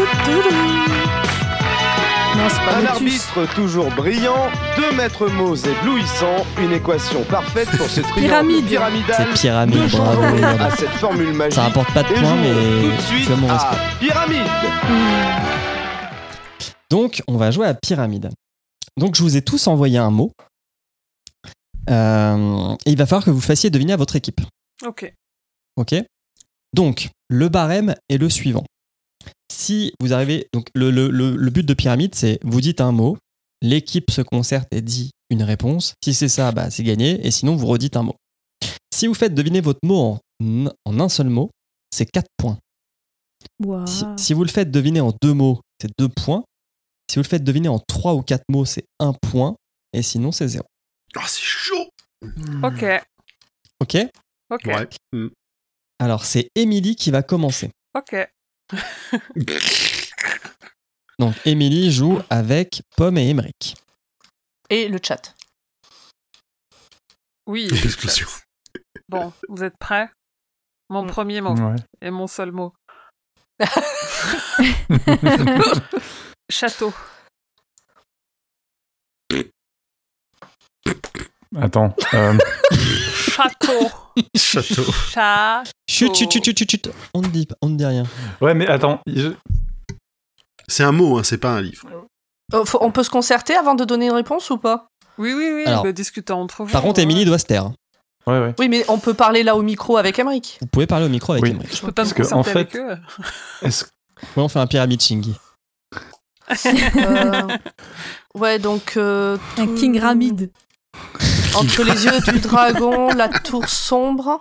Non, c'est pas Un Motus. arbitre toujours brillant, 2 maîtres mots éblouissants, une équation parfaite pour ce triangle Pyramide. pyramidal. C'est Pyramide, Nous bravo. jouons Merde. à cette formule magique. Ça rapporte pas de et points, jouons mais tout de suite tu as mon à respect. Pyramide. Donc, on va jouer à Pyramide. Donc, je vous ai tous envoyé un mot. Et il va falloir que vous fassiez deviner à votre équipe. Ok. Ok. Donc, le barème est le suivant. Si vous arrivez, donc le but de Pyramide, c'est vous dites un mot, l'équipe se concerte et dit une réponse. Si c'est ça, bah, c'est gagné. Et sinon, vous redites un mot. Si vous faites deviner votre mot en un seul mot, c'est 4 points. Wow. Si vous le faites deviner en 2 mots, c'est 2 points. Si vous le faites deviner en 3 ou 4 mots, c'est 1 point. Et sinon, c'est 0. Oh, c'est chaud. Ok. Ok. Ok. Ouais. Alors, c'est Émilie qui va commencer. Ok. Donc, Émilie joue avec Pomme et Émeric. Et le chat. Oui. Explosion. Bon, vous êtes prêts? Mon premier mot Ouais. et mon seul mot. Château. Attends. Château. Château. Château. Chut. On ne dit rien. Ouais, mais attends. C'est un mot, hein, c'est pas un livre. On peut se concerter avant de donner une réponse ou pas? Oui. Alors, bah, discutez entre vous. Par contre, Émilie doit se taire. Ouais. Oui, mais on peut parler là au micro avec Emric. Vous pouvez parler au micro avec Oui. Émeric. Je peux pas me Parce que, concerter en fait, avec eux. Est-ce Ouais, on fait un pyramide Shingi. Ouais, donc... Un tout- King Ramid. Entre les yeux du dragon, la tour sombre...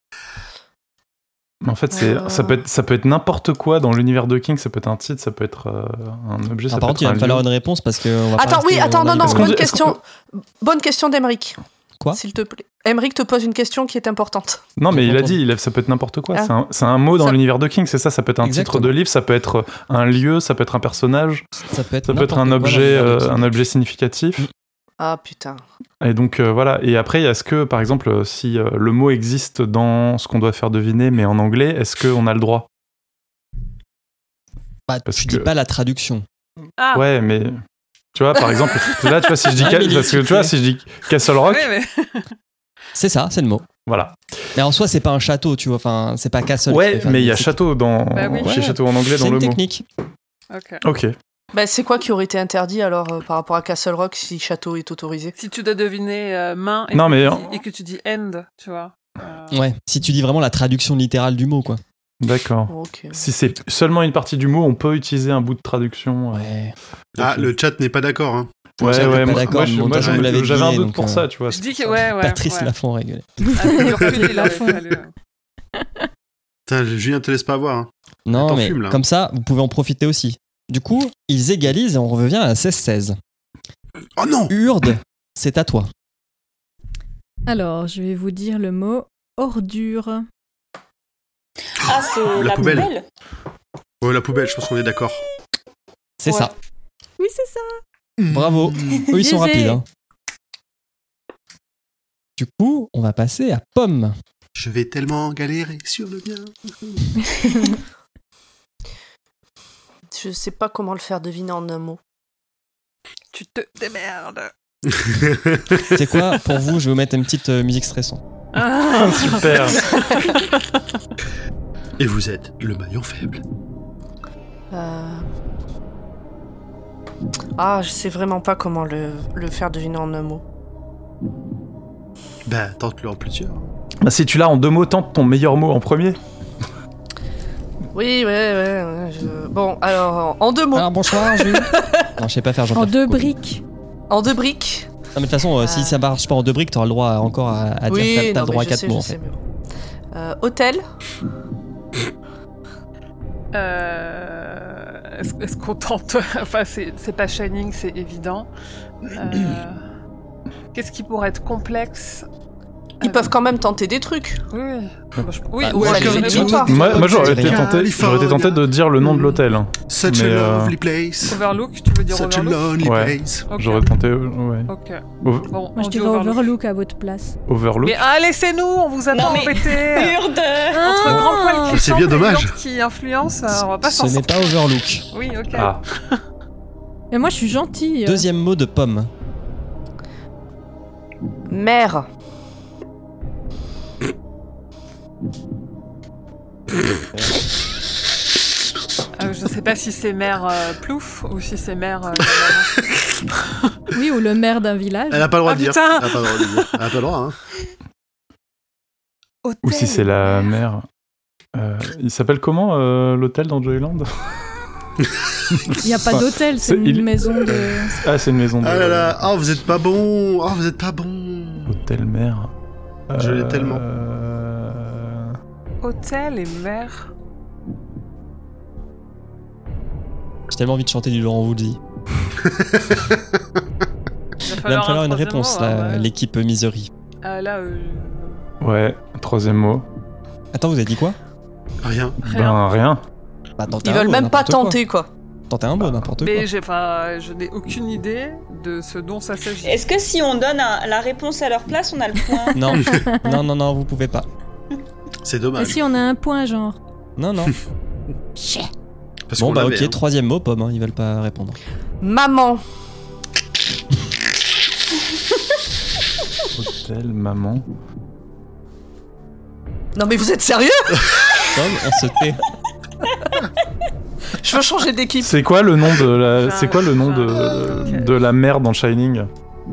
En fait, ça peut être n'importe quoi dans l'univers de King. Ça peut être un titre, ça peut être un objet. Ça Par peut contre, il être va un me falloir lieu. une réponse parce que. On va pas Attends, rester oui, attends, dans non, la qu'on bonne dit- question. Bonne question d'Emric. Quoi S'il te plaît. Emric te pose une question qui est importante. Non, mais J'ai il a entendu. dit, ça peut être n'importe quoi. Ah. C'est un mot dans Ça- l'univers de King, c'est ça. Ça peut être un Exactement. titre de livre, ça peut être un lieu, ça peut être un personnage, Ça peut être ça peut être un n'importe quoi dans objet, l'univers de King. un objet significatif. Ah putain. Et donc voilà. Et après, est-ce que, par exemple, si le mot existe dans ce qu'on doit faire deviner, mais en anglais, est-ce qu'on a le droit? Tu dis pas la traduction. Ah. Ouais, mais tu vois, par exemple, là, tu vois, si je dis, si je dis Castle Rock, Oui, mais... C'est ça, c'est le mot. Voilà. Mais en soi, c'est pas un château, tu vois. Enfin, c'est pas Castle. Ouais, mais il y a château dans oui. chez château en anglais dans le mot. C'est une technique. Ok. Bah, c'est quoi qui aurait été interdit alors par rapport à Castle Rock si château est autorisé? Si tu dois deviner main et, et que tu dis end, tu vois. Ouais, si tu dis vraiment la traduction littérale du mot, quoi. D'accord. Okay. Si c'est seulement une partie du mot, on peut utiliser un bout de traduction. Ouais. Ah, le chat n'est pas d'accord. Hein. Ouais, moi j'avais un doute pour ça, tu vois. Je dis que ouais. Patrice Lafont rigole. Putain, Julien te laisse pas voir. Hein. Non, mais comme ça, vous pouvez en profiter aussi. Du coup, ils égalisent et on revient à 16-16. Oh non! Urde, c'est à toi. Alors, je vais vous dire le mot ordure. Ah, c'est la poubelle. Ouais, la poubelle, je pense qu'on est d'accord. C'est ça. Oui, c'est ça. Bravo. Eux, ils sont rapides. Hein. Du coup, on va passer à Pomme. Je vais tellement galérer sur le mien. Je sais pas comment le faire deviner en un mot. Tu te démerdes. C'est quoi? Pour vous, je vais vous mettre une petite musique stressante. Ah, super. Et vous êtes le maillon faible. Ah, je sais vraiment pas comment le faire deviner en un mot. Bah, tente-le en plusieurs. Bah, si tu l'as en 2 mots, tente ton meilleur mot en premier. Oui, ouais. Bon, alors, en 2 mots. Alors, bonsoir, Jules. Non, je sais pas faire Jean-Pierre. En 2 briques. En 2 briques. Non, mais de toute façon, si ça marche pas en 2 briques, t'auras le droit encore à dire que t'as le droit à 4 mots, en fait. Hôtel. Est-ce qu'on tente... Enfin, c'est pas Shining, c'est évident. Qu'est-ce qui pourrait être complexe? Ils peuvent quand même tenter des trucs. Oui. Moi, j'aurais été tenté de dire le nom de l'hôtel. Such a lovely place. Overlook, tu veux dire Such Overlook? a lonely place. Okay. J'aurais tenté, ouais. Ok. Bon, moi, je dirais Overlook à votre place. Overlook. Mais laissez-nous, on vous a pas embêté. Entre grand poil qui c'est chante bien et dommage. Urde qui influence, on va pas s'en Ce n'est pas Overlook. Oui, ok. Ah. Mais moi, je suis gentille. Deuxième mot de Pomme. Mer. Je sais pas si c'est mère Plouf ou si c'est mère... Oui, ou le maire d'un village. Elle a pas le droit de dire. Putain. Elle a pas le droit de dire. Elle a pas le droit, hein. Ou si c'est la mère. Il s'appelle comment l'hôtel dans Joyland? Il n'y a pas d'hôtel, c'est une maison de... Ah, c'est une maison de... Ah là là, oh vous êtes pas bon. Oh vous êtes pas bon. Hôtel mère. Je l'ai tellement. Hôtel et mère... J'ai tellement envie de chanter du Laurent Voulzy. Il va me falloir une réponse, mot, là, l'équipe Misery. Ouais, 3e mot. Attends, vous avez dit quoi? Rien. Ben, rien. Bah, ils veulent même pas tenter, quoi. Tenter un mot, n'importe quoi. Mais je n'ai aucune idée de ce dont ça s'agit. Est-ce que si on donne la réponse à leur place, on a le point? Non, vous pouvez pas. C'est dommage. Et si on a un point, genre? Non. Parce bon, bah ok, hein. 3e mot, Pomme, hein, ils veulent pas répondre. Maman. Hôtel, maman. Non mais vous êtes sérieux? Pomme, on se tait. Je veux changer d'équipe. C'est quoi le nom de la mère dans Shining?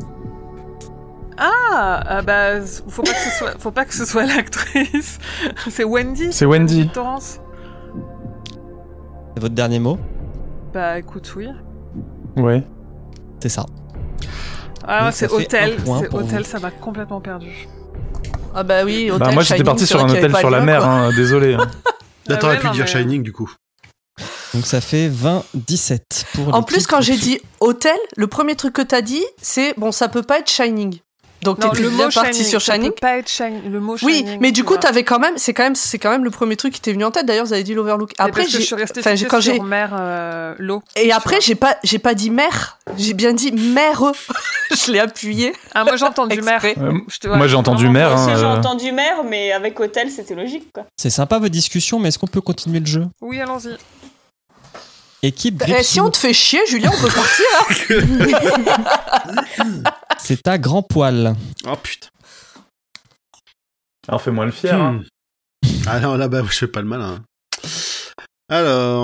Bah faut pas que ce soit l'actrice. C'est Wendy. C'est Wendy. Torrance. C'est votre dernier mot? Bah écoute, oui. Ouais. C'est ça. Ah, c'est hôtel. C'est hôtel, ça m'a complètement perdu. Ah bah oui, hôtel. Bah moi j'étais parti sur un hôtel sur la mer, hein, désolé. Hein. Là t'aurais pu dire Shining du coup. Donc ça fait 20-17 pour En plus, quand j'ai dit hôtel, le premier truc que t'as dit, c'est bon, ça peut pas être Shining. Donc Non, t'es le bien mot parti Shining, sur ça Shining. peut pas être Shining. Le mot Oui, Shining, mais du tu coup, vois. t'avais quand même, c'est quand même le premier truc qui t'est venu en tête. D'ailleurs, vous avez dit l'Overlook. Mais Après, parce que je suis restée enfin, fixée quand sur mer, l'eau. et tu après, vois. j'ai pas dit mer, j'ai bien dit mer. Je l'ai appuyé. Ah, moi j'ai entendu mer. Exprès. Moi, j'ai entendu Non, mer. moi aussi, hein, j'ai entendu mer, mais avec hôtel, c'était logique, quoi. C'est sympa votre discussion, mais est-ce qu'on peut continuer le jeu? Oui, allons-y. Équipe Si Gripsou, on te fait chier, Julien, on peut partir. c'est à grand poil. Oh putain. Alors, fais-moi le fier. hein. Ah non, là, bah, je fais pas le malin. Alors.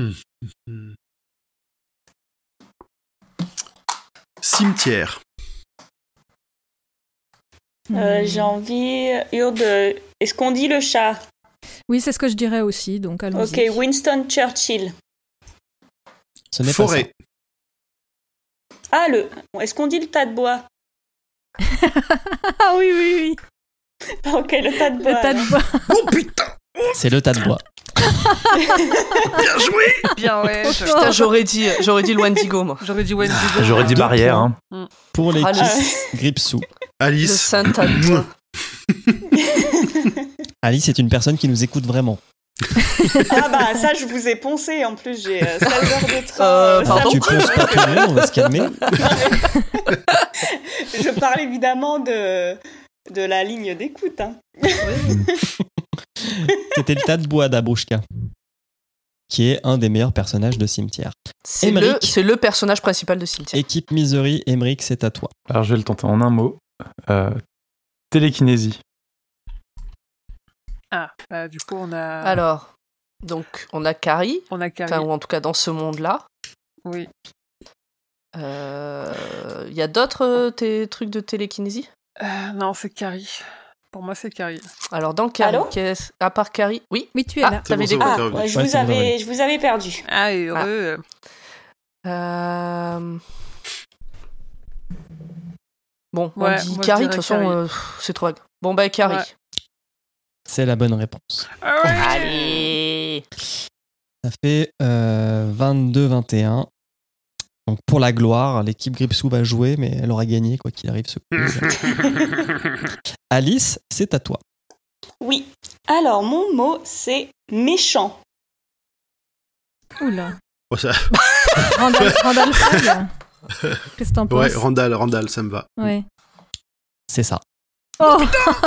Cimetière. J'ai envie de... Est-ce qu'on dit le chat? Oui, c'est ce que je dirais aussi, donc allons-y. Ok, Winston Churchill. Ce n'est pas Forêt. Ah, est-ce qu'on dit le tas de bois? Ah oui, oui, oui. Ok, le tas de bois. Le tas de bois. Oh putain. ça. C'est le tas de bois. Bien joué. Bien, ouais. Putain, j'aurais dit le Wendigo, moi. J'aurais dit Wendigo. J'aurais dit Deux barrière. points. hein. Pour l'équipe Ah, Gripsou. Le Alice. saint tas de bois. Alice est une personne qui nous écoute vraiment. Ah bah ça, je vous ai poncé. En plus, j'ai 16 heures de train. Pardon Tu penses pas tout le monde, on va se calmer. Je parle évidemment de la ligne d'écoute. Hein. C'était le tas de bois d'Abrouchka, qui est un des meilleurs personnages de Cimetière. C'est Émeric. le personnage principal de Cimetière. Équipe Misery, Émeric, c'est à toi. Alors, je vais le tenter en un mot. Télékinésie. Ah, bah, du coup, on a. Alors, donc, on a Carrie, On a Carrie. enfin, ou en tout cas dans ce monde-là. Oui. Il y a d'autres trucs de télékinésie? Non, c'est Carrie. Pour moi, c'est Carrie. Alors, dans Carrie, Allô à part Carrie, oui. Oui, tu es Ah, là. t'avais C'est des bon, Ah, c'est bon. ouais, Ouais, c'est je vous avais perdu. Ah, et heureux. Bon, Ouais, on dit moi, je Carrie, de dirais toute façon, Carrie. c'est trop vague. Bon, bah, Carrie. Ouais. C'est la bonne réponse. Ah ouais. Allez. Ça fait 22-21. Donc pour la gloire, l'équipe Gripsou va jouer, mais elle aura gagné quoi qu'il arrive ce quiz. Alice, c'est à toi. Oui. Alors, mon mot, c'est méchant. Oula. Oh, ça... Randall Flagg. Qu'est-ce que t'en Ouais, penses? Randall, ça me va. Ouais. C'est ça. Oh,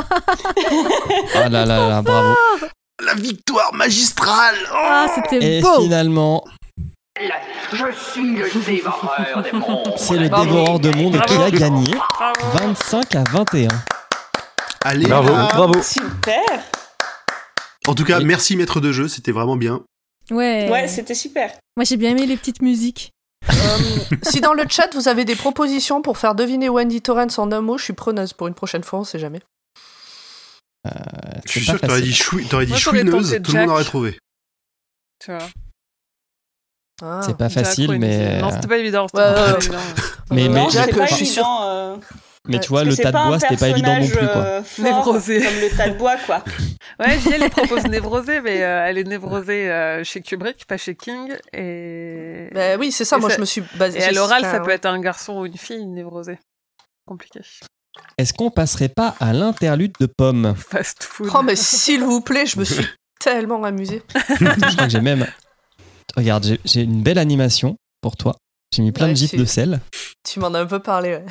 Ah là là là, bravo. La victoire magistrale. Oh ah, c'était Et beau. finalement, Je suis le dévoreur des mondes. c'est le Bravo. dévoreur de monde qui a gagné 25-21. Allez, Bravo, là. bravo. Super. En tout cas, Et- merci maître de jeu, c'était vraiment bien. Ouais. Ouais, c'était super. Moi, j'ai bien aimé les petites musiques. Si dans le chat, vous avez des propositions pour faire deviner Wendy Torrance en un mot, je suis preneuse pour une prochaine fois, on sait jamais. Je suis C'est sûr pas que t'aurais dit, facile. t'aurais dit Moi, j'aurais chouineuse, tenté tout le monde Jack. aurait trouvé. Tu vois. Ah. C'est pas facile, Jack, mais Non, c'était pas évident. Ouais, Pas ouais. évident. Mais Non, Jack, c'était pas je suis sûr. évident. mais tu vois, Parce le que tas c'est de bois, un c'était pas évident non plus personnage, quoi. fort, Névrosé. comme le tas de bois, quoi. Ouais, J.L. elle propose névrosée, mais elle est névrosée chez Kubrick, pas chez King. Et, Bah oui, c'est ça, Et moi ça- je me suis basée. et à l'oral, ça enfin, peut être un garçon ou une fille névrosée. Compliqué. Est-ce qu'on passerait pas à l'interlude de pommes? Fast food. Oh, mais s'il vous plaît, je me suis tellement amusée. Je crois que j'ai même... Regarde, j'ai une belle animation pour toi. J'ai mis plein Ouais, de gifs tu- de sel. Tu m'en as un peu parlé, ouais.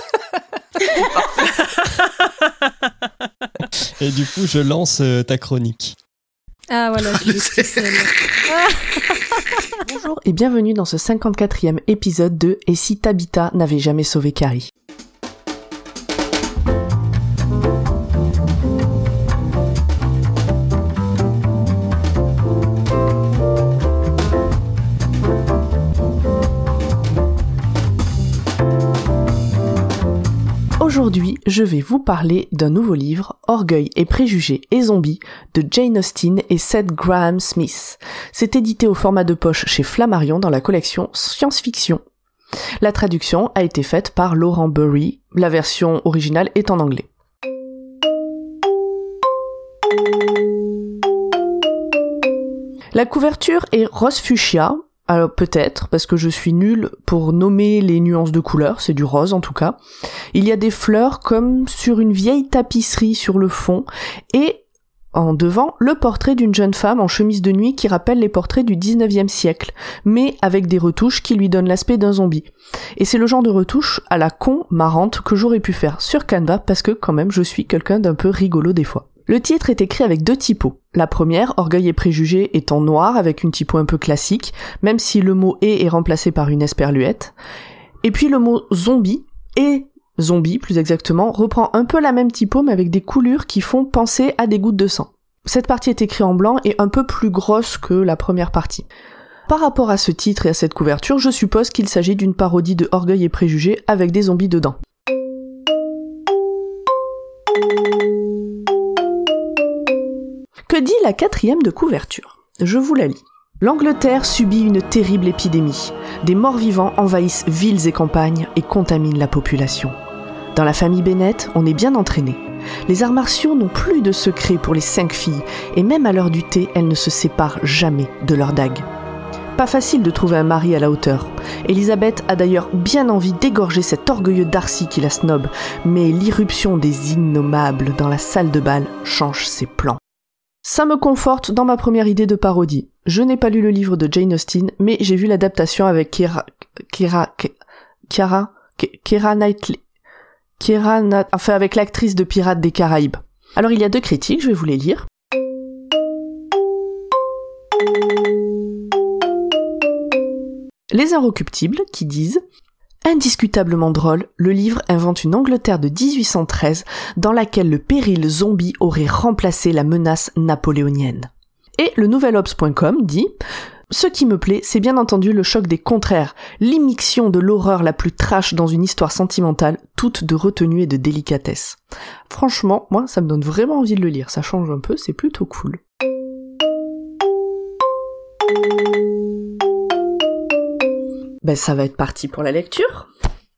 Et du coup, je lance ta chronique. Ah, voilà, je l'ai pris celle-là. Bonjour et bienvenue dans ce 54e épisode de Et si Tabitha n'avait jamais sauvé Carrie. Aujourd'hui, je vais vous parler d'un nouveau livre, Orgueil et préjugés et zombies, de Jane Austen et Seth Graham Smith. C'est édité au format de poche chez Flammarion dans la collection Science-Fiction. La traduction a été faite par Laurent Burry, la version originale est en anglais. La couverture est rose fuchsia, Alors peut-être, parce que je suis nulle pour nommer les nuances de couleurs, c'est du rose en tout cas. Il y a des fleurs comme sur une vieille tapisserie sur le fond, et en devant, le portrait d'une jeune femme en chemise de nuit qui rappelle les portraits du 19e siècle, mais avec des retouches qui lui donnent l'aspect d'un zombie. Et c'est le genre de retouches à la con marrante que j'aurais pu faire sur Canva parce que quand même je suis quelqu'un d'un peu rigolo des fois. Le titre est écrit avec 2 typos. La première, Orgueil et préjugés, est en noir avec une typo un peu classique, même si le mot « et » est remplacé par une esperluette. Et puis le mot « zombie » et zombie, plus exactement, reprend un peu la même typo mais avec des coulures qui font penser à des gouttes de sang. Cette partie est écrite en blanc et un peu plus grosse que la première partie. Par rapport à ce titre et à cette couverture, je suppose qu'il s'agit d'une parodie de Orgueil et préjugés avec des zombies dedans. Que dit la 4e de couverture ? Je vous la lis. L'Angleterre subit une terrible épidémie. Des morts-vivants envahissent villes et campagnes et contaminent la population. Dans la famille Bennett, on est bien entraîné. Les arts martiaux n'ont plus de secret pour les 5 filles, et même à l'heure du thé, elles ne se séparent jamais de leur dague. Pas facile de trouver un mari à la hauteur. Elisabeth a d'ailleurs bien envie d'égorger cet orgueilleux Darcy qui la snobe, mais l'irruption des innommables dans la salle de bal change ses plans. Ça me conforte dans ma première idée de parodie. Je n'ai pas lu le livre de Jane Austen, mais j'ai vu l'adaptation avec Keira Knightley. Enfin avec l'actrice de Pirates des Caraïbes. Alors il y a 2 critiques, je vais vous les lire. Les Inrecuptibles qui disent « Indiscutablement drôle, le livre invente une Angleterre de 1813 dans laquelle le péril zombie aurait remplacé la menace napoléonienne. » Et le nouvelobs.com dit « Ce qui me plaît, c'est bien entendu le choc des contraires, l'immixtion de l'horreur la plus trash dans une histoire sentimentale, toute de retenue et de délicatesse. » Franchement, moi, ça me donne vraiment envie de le lire, ça change un peu, c'est plutôt cool. Ben, ça va être parti pour la lecture.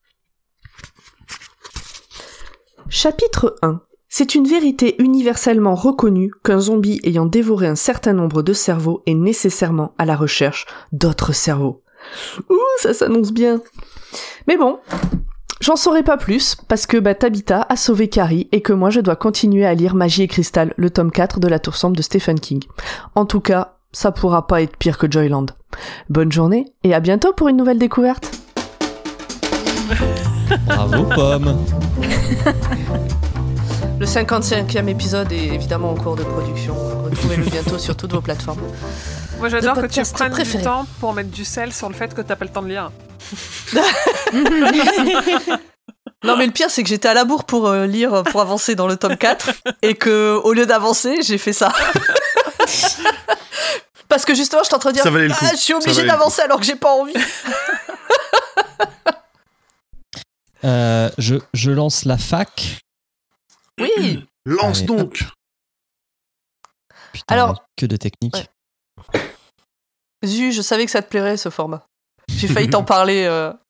Chapitre 1. C'est une vérité universellement reconnue qu'un zombie ayant dévoré un certain nombre de cerveaux est nécessairement à la recherche d'autres cerveaux. Ouh, ça s'annonce bien. Mais bon, j'en saurai pas plus, parce que Tabitha a sauvé Carrie et que moi je dois continuer à lire Magie et Cristal, le tome 4 de La Tour Sombre de Stephen King. En tout cas, ça pourra pas être pire que Joyland. Bonne journée, et à bientôt pour une nouvelle découverte. Bravo, Pomme. Le 55e épisode est évidemment en cours de production. Retrouvez-le bientôt sur toutes vos plateformes. Moi j'adore que tu prennes du temps pour mettre du sel sur le fait que t'as pas le temps de lire. Non mais le pire c'est que j'étais à la bourre pour lire, pour avancer dans le tome 4 et que au lieu d'avancer, j'ai fait ça. Parce que justement, je suis en train de dire je suis obligée d'avancer alors que j'ai pas envie. Je lance la fac. Oui. Lance donc. Putain, alors, que de technique. Ouais. Je savais que ça te plairait ce format. J'ai failli t'en parler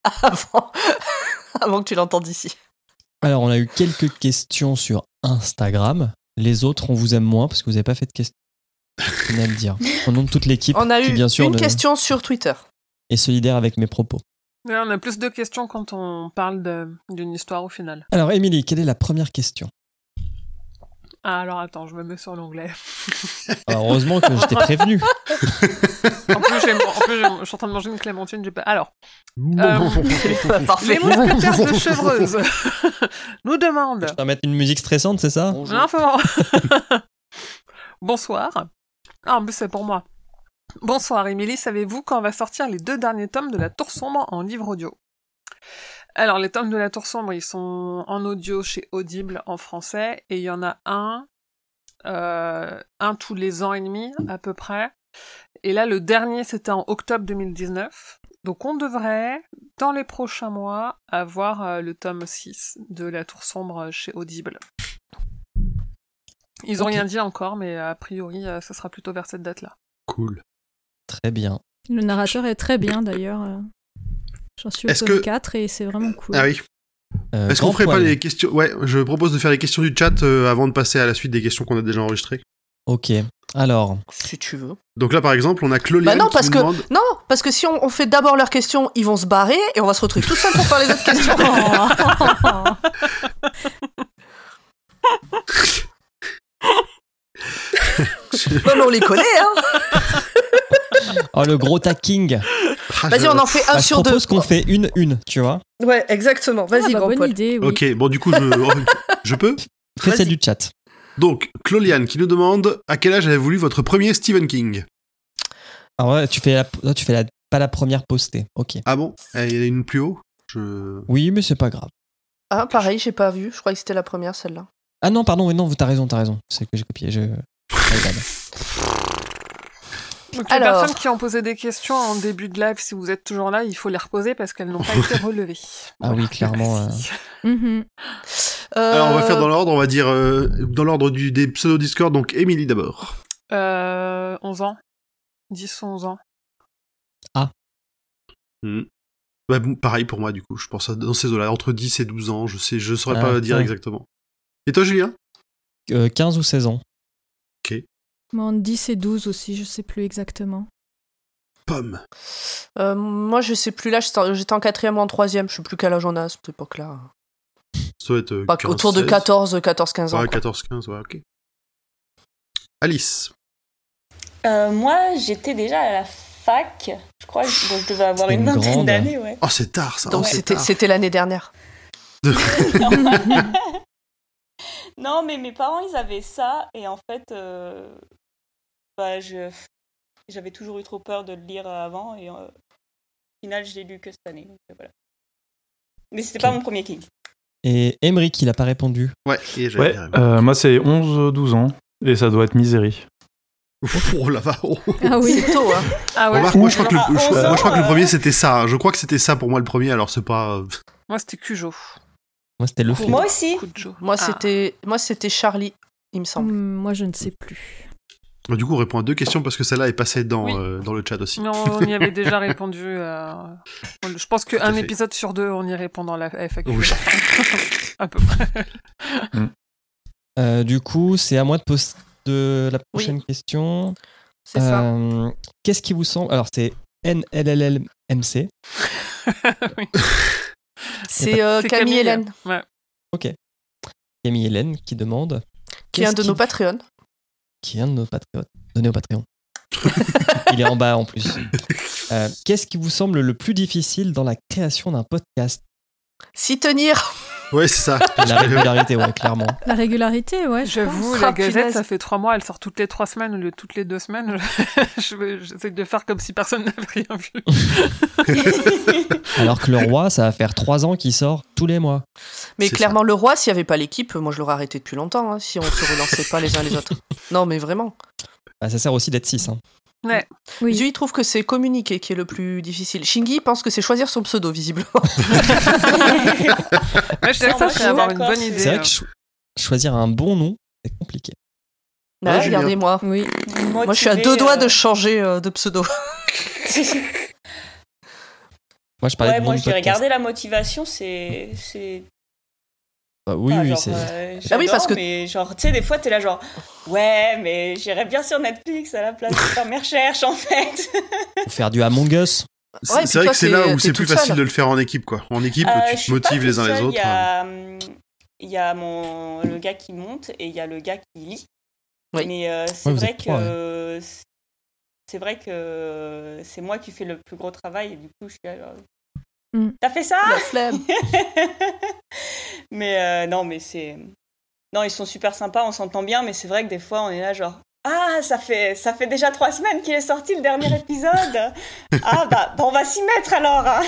avant que tu l'entendes ici. Alors, on a eu quelques questions sur Instagram. Les autres, on vous aime moins parce que vous n'avez pas fait de questions. On a à le dire. Au nom de toute l'équipe. On a qui, eu bien sûr, une question sur Twitter. Est solidaire avec mes propos. Ouais, on a plus de questions quand on parle d'une histoire au final. Alors, Émilie, quelle est la première question ? Ah, alors attends, je me mets sur l'onglet. Alors, heureusement que je t'ai prévenu. En plus, je suis en train de manger une clémentine. J'ai pas... Alors, parfait. Les mousquetaires de Chevreuse nous demandent. Je vais mettre une musique stressante, c'est ça ? Non, Bonsoir. Ah, en plus, c'est pour moi. Bonsoir, Émilie. Savez-vous quand va sortir les 2 derniers tomes de La Tour Sombre en livre audio ? Alors, les tomes de La Tour Sombre, ils sont en audio chez Audible en français, et il y en a un tous les ans et demi, à peu près. Et là, le dernier, c'était en octobre 2019. Donc, on devrait, dans les prochains mois, avoir le tome 6 de La Tour Sombre chez Audible. Ils ont rien dit encore, mais a priori, ça sera plutôt vers cette date-là. Cool. Très bien. Le narrateur est très bien, d'ailleurs. J'en suis au tome 4 et c'est vraiment cool. Ah oui. Est-ce qu'on ferait pas les questions ? Ouais, je propose de faire les questions du chat avant de passer à la suite des questions qu'on a déjà enregistrées. Ok. Alors. Si tu veux. Donc là, par exemple, on a Cloliane non, qui nous demande... Non, parce que si on fait d'abord leurs questions, ils vont se barrer et on va se retrouver tout seul pour faire les autres questions. Non, mais on les connaît, hein. Oh, le gros tacking. Vas-y, on en fait un sur deux. Je propose qu'on fait une, tu vois. Ouais, exactement. Vas-y, grand bonne Paul. idée, oui. Ok, bon, du coup, je peux. Fais celle du chat. Donc, Cloliane qui nous demande à quel âge avez-vous lu votre premier Stephen King? Alors ouais, tu fais pas la première postée. Ok. Ah bon? Il y en a une plus haut? Oui, mais c'est pas grave. Ah, pareil, j'ai pas vu. Je croyais que c'était la première, celle-là. Ah non, pardon, non, t'as raison. C'est que j'ai copié. Donc les personnes qui ont posé des questions en début de live, si vous êtes toujours là, il faut les reposer parce qu'elles n'ont pas été relevées. Ah oui, clairement. Alors on va faire dans l'ordre, on va dire dans l'ordre des pseudo-Discord, donc Émilie d'abord. 11 ans. 10 ou 11 ans. Ah. Bah, pareil pour moi du coup, je pense dans ces eaux-là, entre 10 et 12 ans, je saurais pas dire exactement. Et toi Julien? 15 ou 16 ans. Ok. Moi, entre 10 et 12 aussi, je sais plus exactement. Pomme. Moi, je sais plus là, j'étais en 4e ou en 3e, je sais plus quel âge on a à cette époque-là. Ça doit être 15, autour de 14-15 ans. Ouais, 14-15, ouais, ok. Alice. Moi, j'étais déjà à la fac, je crois, donc je devais avoir une vingtaine d'années, ouais. Oh, c'est tard, ça. Donc c'était l'année dernière. Non, mais mes parents, ils avaient ça, et en fait, j'avais toujours eu trop peur de le lire avant, et au final, je l'ai lu que cette année, donc voilà. Mais c'était pas mon premier King. Et Emmerich, il a pas répondu. Ouais, moi c'est 11-12 ans, et ça doit être Misery. Oh la vache. Ah oui, c'est tôt, hein. Ah ouais. Moi, je crois que le premier c'était ça. Je crois que c'était ça pour moi le premier, alors c'est pas. Moi, c'était Cujo. Moi, c'était le film. Moi aussi. Moi, c'était Charlie, il me semble. Moi, je ne sais plus. Bah, du coup, on répond à 2 questions parce que celle-là est passée dans le chat aussi. Non, on y avait déjà répondu. Je pense qu'un épisode sur 2, on y répond dans la FAQ. Oui. À peu près. Du coup, c'est à moi de poser la prochaine question. C'est ça. Qu'est-ce qui vous semble... Alors, c'est NLLMC. Oui. C'est Camille Hélène. Ouais. Ok. Camille Hélène qui demande... Qui est un de nos Patreons. Qui est un de nos Patreons. Donné au Patreon. Il est en bas en plus. Qu'est-ce qui vous semble le plus difficile dans la création d'un podcast? S'y tenir. Ouais, c'est ça. La régularité, ouais, clairement. La régularité, ouais. J'avoue, la Gazette, ça fait 3 mois, elle sort toutes les 3 semaines au lieu de toutes les 2 semaines. J'essaie de faire comme si personne n'avait rien vu. Alors que Le Roi, ça va faire 3 ans qu'il sort tous les mois. Mais clairement, Le Roi, s'il n'y avait pas l'équipe, moi je l'aurais arrêté depuis longtemps, hein, si on se relançait pas les uns les autres. Non, mais vraiment. Bah, ça sert aussi d'être 6. Hein. Ouais. Oui. Lui, il trouve que c'est communiquer qui est le plus difficile. Shingi pense que c'est choisir son pseudo, visiblement. Ouais, je dirais que ça serait avoir une bonne idée. C'est vrai que choisir un bon nom, c'est compliqué. Ouais, regardez-moi. Oui. Moi, je suis à 2 doigts de changer de pseudo. Moi, je parlais de moi, bon je dirais podcast. garder la motivation, c'est... Bah, oui, Ah, oui, genre, c'est... Ah oui, parce que... Mais genre, tu sais, des fois, t'es là genre... Ouais, mais j'irais bien sur Netflix à la place de faire mes recherches, en fait. Faut faire du Among Us. Ouais, c'est vrai que c'est là où c'est plus facile de le faire en équipe, quoi. En équipe, tu te motives les uns les autres. Il y a le gars qui monte et il y a le gars qui lit. Oui. Mais c'est vrai que c'est moi qui fais le plus gros travail et du coup, je suis là... T'as fait ça? La flemme. Mais non, mais c'est... Non, ils sont super sympas, on s'entend bien, mais c'est vrai que des fois, on est là genre... Ah, ça fait déjà 3 semaines qu'il est sorti le dernier épisode. Ah, bah on va s'y mettre alors. Hein.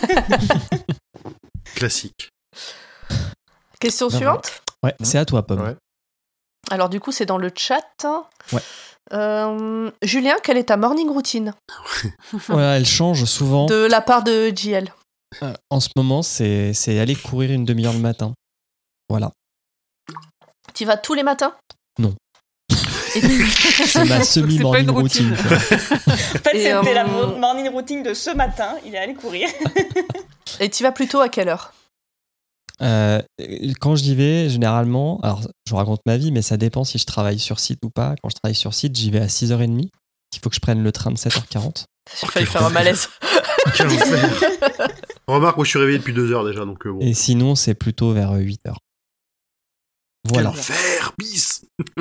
Classique. Question suivante. Ouais, c'est à toi, Pomme. Ouais. Alors du coup, c'est dans le chat. Ouais. Julien, quelle est ta morning routine? Voilà, elle change souvent. De la part de JL. En ce moment, c'est aller courir une demi-heure le matin. Voilà. Tu vas tous les matins? Non. C'est ma semi-morning routine. En fait, c'était la morning routine de ce matin. Il est allé courir. Et tu vas plutôt à quelle heure? Quand j'y vais, généralement, alors je raconte ma vie, mais ça dépend si je travaille sur site ou pas. Quand je travaille sur site, j'y vais à 6h30. Il faut que je prenne le train de 7h40. J'ai failli faire un malaise. Remarque, moi je suis réveillé depuis 2 heures déjà, donc bon. Et sinon, c'est plutôt vers 8h. Voilà. Quel enfer, bis.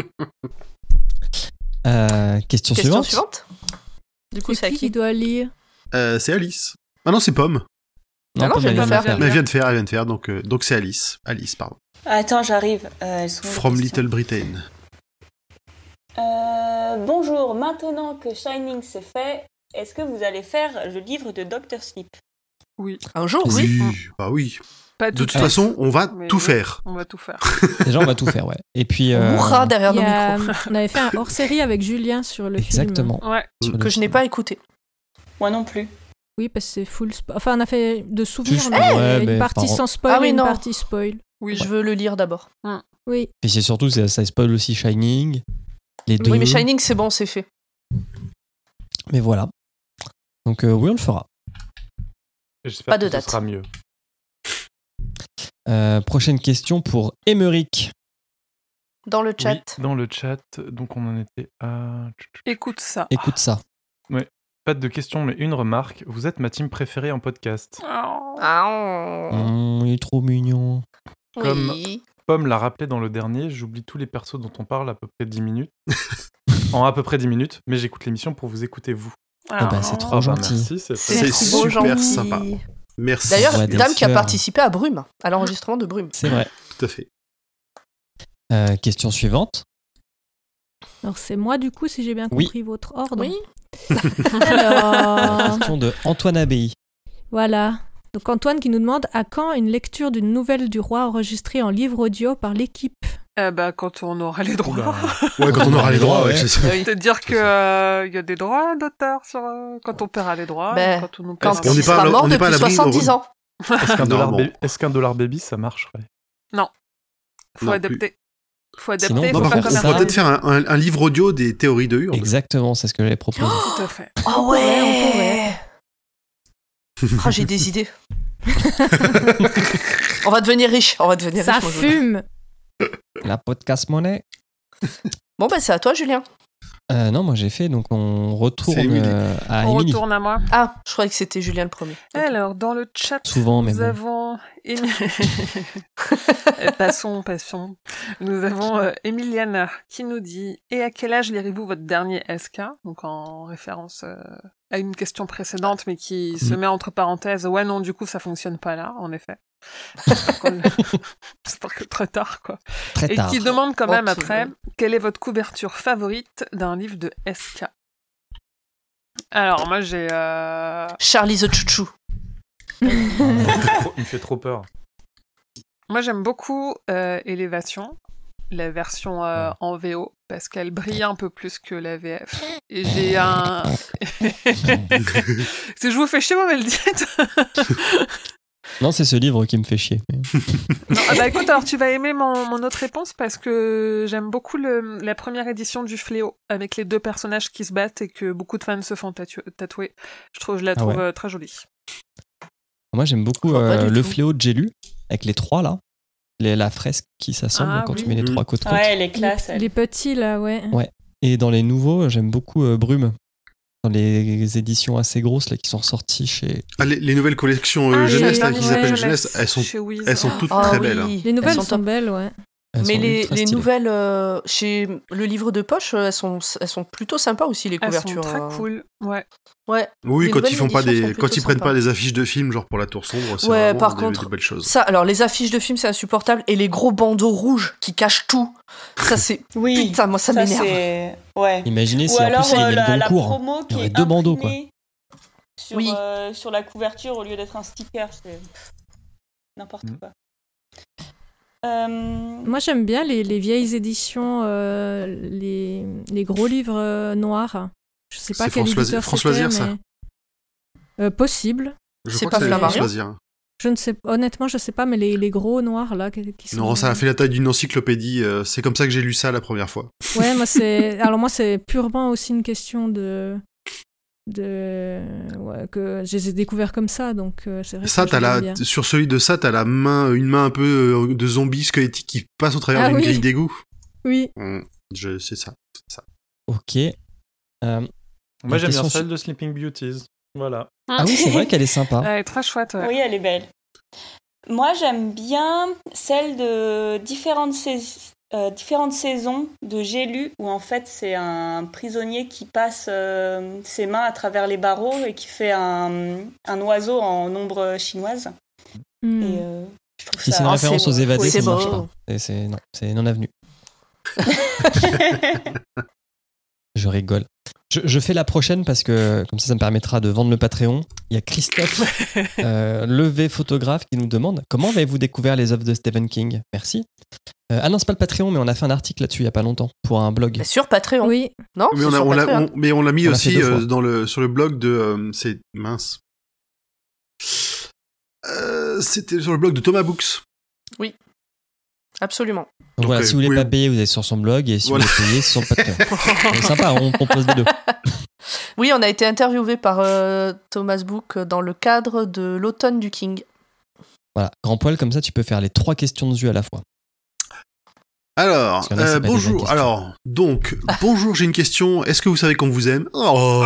Question suivante. Du coup, c'est à qui qui doit lire? C'est Alice. Ah non, c'est Pomme. Non, je viens de le faire. Mais elle vient de faire, donc c'est Alice. Alice, pardon. Attends, j'arrive. Elles sont From Little Britain. Bonjour, maintenant que Shining c'est fait, est-ce que vous allez faire le livre de Dr. Sleep? Oui. Un jour, oui. Bah oui. Pas de toute façon, on va tout faire. On va tout faire. Déjà, on va tout faire, ouais. Et puis, on mourra derrière nos micros. On avait fait un hors-série avec Julien sur le Exactement. film. Ouais. Que je n'ai pas écouté. Moi non plus. Oui, parce que c'est full spoil. Enfin, on a fait de souvenirs, Juste, mais ouais, une partie sans spoil et une partie spoil. Oui, je veux le lire d'abord. Oui. Et c'est surtout, ça spoil aussi Shining. Les deux. Oui, mais Shining, c'est bon, c'est fait. Mais voilà. Donc, oui, on le fera. J'espère Pas de que date. Ce sera mieux. Prochaine question pour Émeric. Dans le chat. Oui, dans le chat. Donc, on en était à... Écoute ça. Écoute ça. Ouais. Pas de questions, mais une remarque. Vous êtes ma team préférée en podcast. Il est trop mignon. Comme Pomme l'a rappelé dans le dernier, j'oublie tous les persos dont on parle à peu près 10 minutes. En à peu près 10 minutes, mais j'écoute l'émission pour vous écouter vous. C'est trop gentil. Merci, C'est super super sympa. Merci. D'ailleurs, Ouais, Dame qui a sûr. participé à Brume, à l'enregistrement de Brume. C'est vrai. Tout à fait. Question suivante. Alors, c'est moi, du coup, si j'ai bien compris votre ordre. Oui. Alors, Question de Antoine Abbaye. voilà. Donc, Antoine qui nous demande à quand une lecture d'une nouvelle du roi enregistrée en livre audio par l'équipe? Quand on aura les droits. Ouais, quand on aura les droits, ouais. C'est-à-dire que y a des droits d'auteur sur quand on paiera les droits. Ben, Quand on nous quand paiera il sera mort depuis 70 ans. Est-ce qu'un dollar baby, ça marcherait? Non. Faut Non, adapter. Faut adapter, Sinon, faut Non, par pas contre, on pourrait commercialiser. peut-être faire un livre audio des théories de Hurle. Exactement, c'est ce que j'avais proposé. Tout à fait. Oh ouais, Oh, j'ai des idées. On va devenir riche. Ça moi, je vous le dis. fume. La podcast monnaie. Bon, bah, c'est à toi, Julien. Non, moi j'ai fait, donc on C'est retourne Émilie. à On Émilie. retourne à moi. Ah, je croyais que c'était Julien le premier. Ok. Alors, dans le chat, Souvent, mais nous bon. avons... Passons. Nous avons Emiliana qui nous dit « Et à quel âge lirez-vous votre dernier SK ?» Donc en référence à une question précédente, mais qui se met entre parenthèses. Ouais, non, du coup, ça fonctionne pas là, en effet. C'est pas que trop tard, quoi. Très Et tard. qui demande quand même Ok, après ouais. quelle est votre couverture favorite d'un livre de SK. Alors moi j'ai Charlie the Chouchou. Il me fait trop peur. moi j'aime beaucoup Élévation, la version en VO parce qu'elle brille un peu plus que la VF. Et j'ai un si je vous fais chier, vous me le dites. Non, c'est ce livre qui me fait chier. Non, bah écoute, alors tu vas aimer mon autre réponse parce que j'aime beaucoup la première édition du Fléau avec les deux personnages qui se battent et que beaucoup de fans se font tatouer. Je la trouve ouais. très jolie. Moi j'aime beaucoup pas du le tout. fléau de J'ai lu, avec les trois là. La fresque qui s'assemble Ah, quand oui. tu mets les trois côte à côte. Ouais, elle est classe. elle. Les petits, là, ouais. Et dans les nouveaux, j'aime beaucoup Brume. Dans les éditions assez grosses là, qui sont ressorties chez. Ah, les nouvelles collections Ah, jeunesse, là, les qu'ils dernières appellent jeunesse jeunesse, chez Wiz. elles sont toutes Ah très oui. belles. hein. Les nouvelles Elles sont top. belles, ouais. Elles Mais sont les ultra stylées. nouvelles chez le livre de poche, elles sont plutôt sympas aussi, les Elles sont couvertures. très cool. Ouais. Ouais. Oui, Les quand nouvelles ils font pas éditions sont quand plutôt ils prennent sympas. pas des affiches de films, genre pour La Tour Sombre, c'est Ouais, vraiment par des contre, belles choses. ça, alors les affiches de films, c'est insupportable. Et les gros bandeaux rouges qui cachent tout, ça c'est. Oui. Putain, moi ça m'énerve. c'est- Ouais. Imaginez si Ou en alors plus il y avait le la Goncourt. hein. promo Il y qui aurait est deux bandeaux, quoi. imprimée sur, Oui. sur la couverture au lieu d'être un sticker, c'est n'importe quoi. Moi, j'aime bien les vieilles éditions, les gros livres noirs. Je sais pas C'est quel éditeur François c'était, Zir, ça mais... possible. Je C'est crois pas que c'est Flammarion François Zir. Je ne sais, honnêtement, je sais pas, mais les gros noirs là qui sont. Non, ça a fait la taille d'une encyclopédie. C'est comme ça que j'ai lu ça la première fois. Ouais, moi c'est purement aussi une question de que je les ai découverts comme ça, donc c'est vrai Ça, que j'aime bien. sur celui de ça, t'as une main un peu de zombie squelettique qui passe au travers d'une grille d'égout. Oui. C'est ça. Ok. Moi, j'aime bien celle de Sleeping Beauties. Voilà. Ah oui, c'est vrai qu'elle est sympa. Elle est très chouette. Ouais. Oui, elle est belle. Moi, j'aime bien celle de différentes saisons de J'ai lu, où en fait, c'est un prisonnier qui passe ses mains à travers les barreaux et qui fait un oiseau en ombre chinoise. Et je trouve si ça... c'est une référence aux évadés, ça ne marche beau. pas. C'est non avenu. Je rigole. Je fais la prochaine parce que comme ça me permettra de vendre le Patreon. Il y a Christophe, levé photographe, qui nous demande comment avez-vous découvert les œuvres de Stephen King ? Merci. Ah non, c'est pas le Patreon, mais on a fait un article là-dessus il y a pas longtemps pour un blog. Sur Patreon. Oui. Non, mais on l'a mis aussi sur le blog de c'est mince. C'était sur le blog de Thomas Books. Oui. Absolument. Donc voilà, si vous voulez pas payer, vous allez sur son blog, et si vous voulez payer, c'est sur le Patreon. C'est sympa, on propose des deux. Oui, on a été interviewé par Thomas Book dans le cadre de l'automne du King. Voilà, grand poil, comme ça tu peux faire les 3 questions de vue à la fois. Alors, bonjour. Alors, donc, bonjour, j'ai une question. Est-ce que vous savez qu'on vous aime ?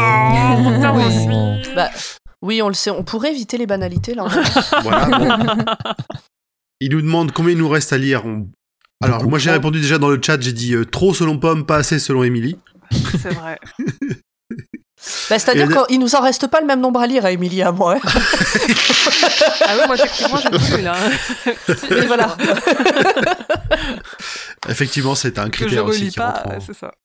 Oui, on le sait. On pourrait éviter les banalités, là. Voilà. Bon. Il nous demande combien il nous reste à lire. Alors, moi, j'ai répondu déjà dans le chat. J'ai dit trop selon Pomme, pas assez selon Émilie. C'est vrai. C'est-à-dire qu'il nous en reste pas le même nombre à lire à Émilie et à moi. Ah oui, moi, effectivement, j'ai plus là. Et voilà. Effectivement, c'est un critère aussi qui rentre en... c'est ça.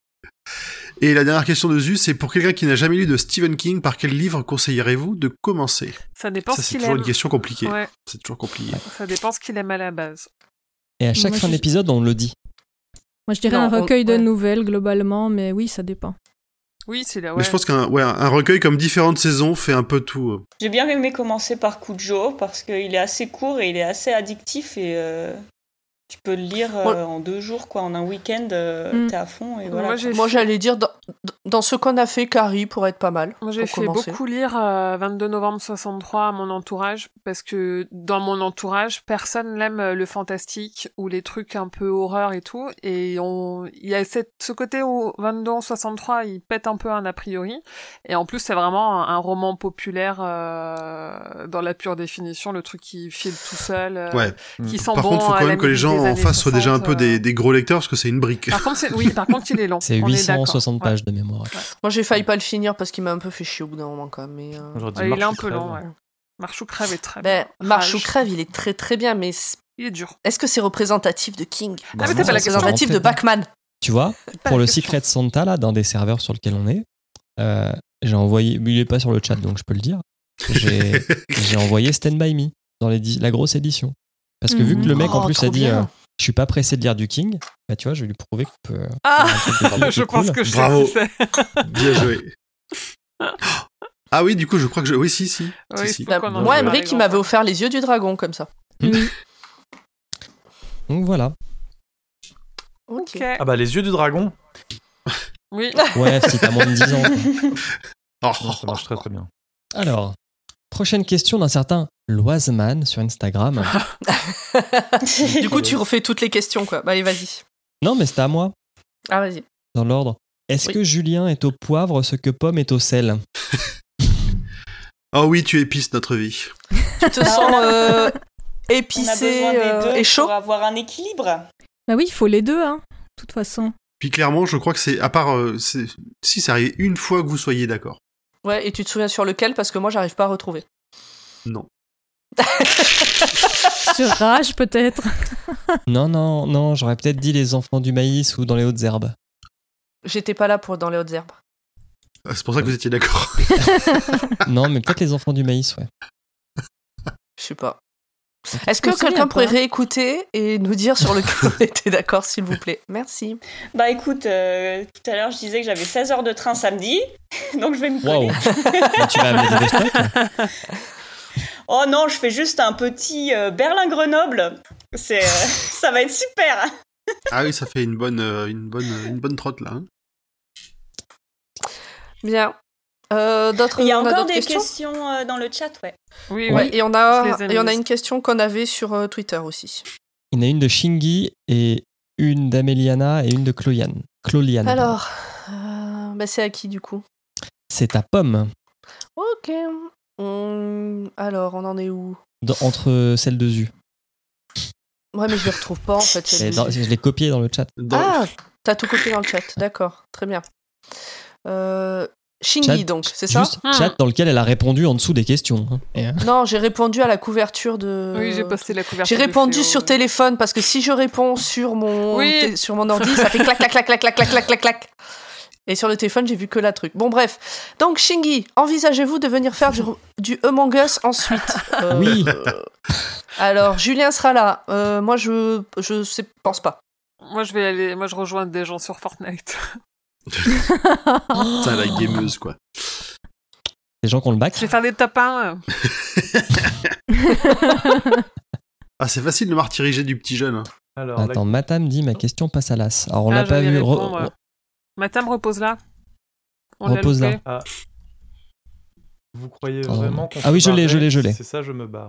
Et la dernière question de Zu, c'est pour quelqu'un qui n'a jamais lu de Stephen King, par quel livre conseilleriez-vous de commencer ? Ça dépend ce c'est qu'il toujours aime. Une question compliquée. Ouais. C'est toujours compliqué. Ça dépend ce qu'il aime à la base. Et à chaque fin d'épisode, on le dit. Moi, je dirais un recueil de nouvelles, globalement, mais oui, ça dépend. Oui, c'est là. Mais je pense qu'un recueil comme différentes saisons fait un peu tout. J'ai bien aimé commencer par Cujo parce qu'il est assez court et il est assez addictif et tu peux le lire en 2 jours, quoi, en un week-end, t'es à fond et voilà. Moi, j'allais dire dans ce qu'on a fait, Carrie pourrait être pas mal. Moi, j'ai fait beaucoup lire 22 novembre 63 à mon entourage parce que dans mon entourage, personne n'aime le fantastique ou les trucs un peu horreur et tout. Et il y a ce côté où 22 63, il pète un peu un a priori. Et en plus, c'est vraiment un roman populaire dans la pure définition, le truc qui file tout seul, qui sent Par bon. contre, faut quand même que les gens en face soient déjà un peu des gros lecteurs parce que c'est une brique. Par contre, il est long. C'est 860 pages de mémoire. Ouais. Moi, j'ai failli pas le finir parce qu'il m'a un peu fait chier au bout d'un moment quand même. Mais, il est un peu long, ouais. Marche ou crève est très bien. Marche ou crève, il est très très bien, mais il est dur. Est-ce que c'est représentatif de King ? Mais c'est pas la question. Représentatif de Bachman. Tu vois, pour le Secret Santa, là, dans des serveurs sur lesquels on est, j'ai envoyé, il est pas sur le chat donc je peux le dire, j'ai envoyé Stand By Me dans la grosse édition. Parce que vu que le mec en plus a dit je suis pas pressé de lire du King, bah tu vois, je vais lui prouver qu'il peut. Je pense que je sais Bravo. qui c'est. Bien joué. Ah oui, du coup, je crois que oui, si. Oui, si. Moi, Emmerich, il m'avait offert Les Yeux du Dragon comme ça. Donc voilà. Ok. Ah bah les Yeux du Dragon. Oui. Ouais, si t'as moins de 10 ans. Ça marche très très bien. Alors, prochaine question d'un certain Loiseman sur Instagram. Du coup, tu refais toutes les questions, quoi. Bah, allez, vas-y. Non, mais c'était à moi. Ah, vas-y. Dans l'ordre. Est-ce que Julien est au poivre ce que Pomme est au sel ? Oh oui, tu épices notre vie. Tu te sens épicé on a besoin des deux et chaud pour avoir un équilibre. Bah oui, il faut les deux, hein, de toute façon. Puis clairement, je crois que c'est, à part, si ça arrive une fois que vous soyez d'accord. Ouais, et tu te souviens sur lequel ? Parce que moi, j'arrive pas à retrouver. Non. Sur Rage, peut-être. Non, j'aurais peut-être dit Les Enfants du Maïs ou Dans les Hautes Herbes. J'étais pas là pour Dans les Hautes Herbes. C'est pour ça que vous étiez d'accord. Non, mais peut-être Les Enfants du Maïs, ouais. Je sais pas. Est-ce que quelqu'un pourrait réécouter et nous dire sur lequel on était d'accord, s'il vous plaît ? Merci. Bah écoute, tout à l'heure je disais que j'avais 16 heures de train samedi, donc je vais me coller. Wow. Tu vas amener des stocks ? Oh non, je fais juste un petit Berlin-Grenoble. Ça va être super. Ah oui, ça fait une bonne trotte là. Hein. Bien. D'autres, Il y a encore d'autres des questions dans le chat, ouais. Oui, Ouais, oui. et on a une question qu'on avait sur Twitter aussi. Il y en a une de Shingi et une d'Ameliana et une de Cloliane. Alors, c'est à qui du coup? C'est ta pomme, Ok. Alors, on en est où? entre celles de Zu. Ouais, mais je les retrouve pas en fait. Je l'ai copié dans le chat. Ah, t'as tout copié dans le chat, d'accord, très bien. Shingi Chat, donc, c'est ça? Juste chat dans lequel elle a répondu en dessous des questions. hein. Et, Non, j'ai répondu à la couverture de... Oui, j'ai posté la couverture. J'ai de répondu Fléau, sur ouais. téléphone parce que si je réponds sur mon, sur mon ordi, ça fait clac, clac, clac, clac, clac, clac, clac, clac, clac. Et sur le téléphone, j'ai vu que la truc. Bon, bref. Donc, Shingi, envisagez-vous de venir faire du Among Us ensuite? Oui. Alors, Julien sera là. Moi, je pense pas. Moi, je rejoins des gens sur Fortnite. Putain, la gameuse, quoi. Les gens qui ont le bac. Je vais faire des top 1. Ah, c'est facile de martyriser du petit jeune. hein. Alors, Attends, Matam dit ma question passe à l'as. Alors on l'a pas j'allais vu. répondre. Matam, repose là. On l'a Repose là. loupé. vous croyez vraiment qu'on Ah oui, se je l'ai. barrait? C'est ça, je me barre.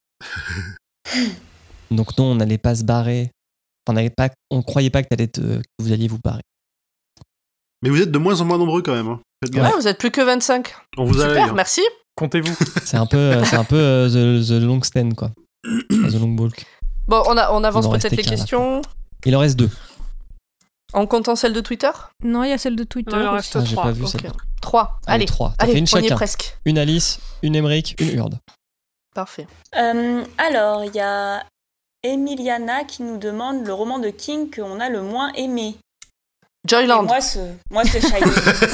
Donc non, on n'allait pas se barrer. On croyait pas que vous alliez vous barrer. Mais vous êtes de moins en moins nombreux quand même. hein. Faites gaffe. Ouais, vous êtes plus que 25. On vous a Super, hein. merci. Comptez-vous. C'est un peu the long stand quoi. The long bulk. Bon, on avance Il en peut-être restait les qu'un, là. questions. Il en reste 2. En comptant celle de Twitter? Non, il y a celle de Twitter. Non, il en aussi. reste J'ai 3. pas vu Ok. celle. 3. Allez, 3. T'as allez, fait une on y est chacun. presque. Une Alice, une Emmerich, une Urde. Parfait. Alors, il y a Emiliana qui nous demande le roman de King qu'on a le moins aimé. Joyland. Et moi, c'est Shining.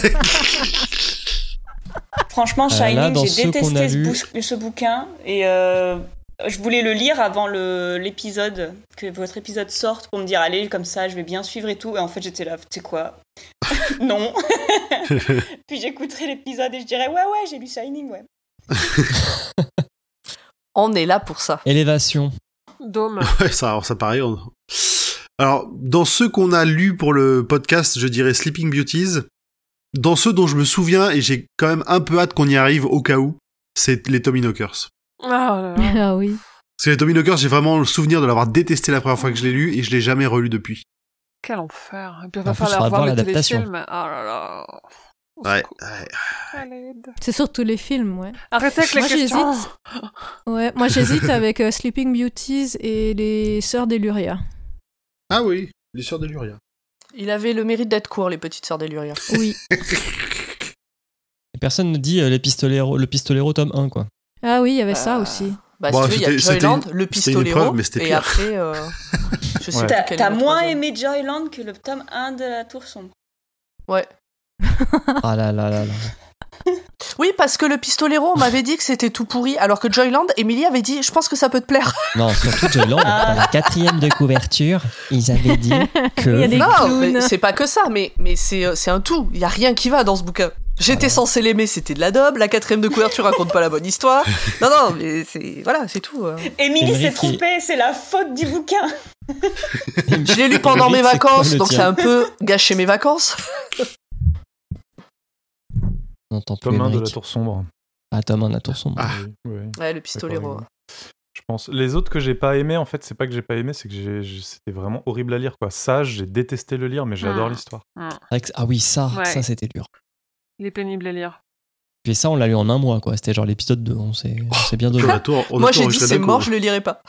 Franchement, Shining, là, dans j'ai ceux qu'on a détesté ce bouquin et je voulais le lire avant l'épisode, que votre épisode sorte pour me dire allez, comme ça, je vais bien suivre et tout. Et en fait, j'étais là, tu sais quoi? Non. Puis j'écouterai l'épisode et je dirais ouais, j'ai lu Shining, ouais. On est là pour ça. Élévation. Dôme. Ouais, ça pareil. Alors, dans ceux qu'on a lus pour le podcast, je dirais Sleeping Beauties. Dans ceux dont je me souviens, et j'ai quand même un peu hâte qu'on y arrive au cas où, c'est les Tommyknockers. Ah oui. Parce que les Tommyknockers, j'ai vraiment le souvenir de l'avoir détesté la première fois que je l'ai lu, et je l'ai jamais relu depuis. Quel enfer. Et puis on En va plus, falloir faudra voir voir le l'adaptation. téléfilm. Oh là là. Ouais. À l'aide. C'est surtout les films, ouais. Arrêtez avec les Moi, questions. Ouais, moi j'hésite avec Sleeping Beauties et les Sœurs d'Eluria. Ah oui, les Sœurs d'Eluria. Il avait le mérite d'être court, les petites sœurs d'Eluria. Oui. Et personne ne dit le pistolero tome 1 quoi. Ah oui, il y avait ça aussi. Bah, si tu veux, il y a Joyland, le pistolero, et pire. Après, je sais pas quel est T'as le moins troisième. aimé Joyland que le tome 1 de la Tour Sombre. Ouais. Ah là là là là. Oui, parce que le pistolero, on m'avait dit que c'était tout pourri, alors que Joyland, Émilie avait dit, je pense que ça peut te plaire. Non, surtout Joyland, dans la 4e de couverture, ils avaient dit que... Il y a des Non, clowns. mais c'est pas que ça, mais c'est un tout. Il y a rien qui va dans ce bouquin. J'étais censé l'aimer, c'était de la daube. La 4e de couverture raconte pas la bonne histoire. Non, mais c'est tout. Émilie s'est Émeric qui- trompée, c'est la faute du bouquin. Je l'ai lu pendant mes Émeric, c'est quoi vacances, le donc tien ça a un peu gâché mes vacances. On n'entend plus Tome 1 de la Émeric. Tour Sombre. Ah, tome 1 de la tour sombre. Ah. Oui. Ouais, le pistolero. D'accord, je pense. Les autres que j'ai pas aimé, en fait, c'est pas que j'ai pas aimé, c'est que c'était vraiment horrible à lire, quoi. Sage, j'ai détesté le lire, mais j'adore l'histoire. C'est vrai que- Ah oui, ça Ouais. c'était dur. Il est pénible à lire. Puis ça, on l'a lu en un mois, quoi. C'était genre l'épisode 2. On s'est bien donné. Moi, j'ai dit, c'est mort, je le lirai pas.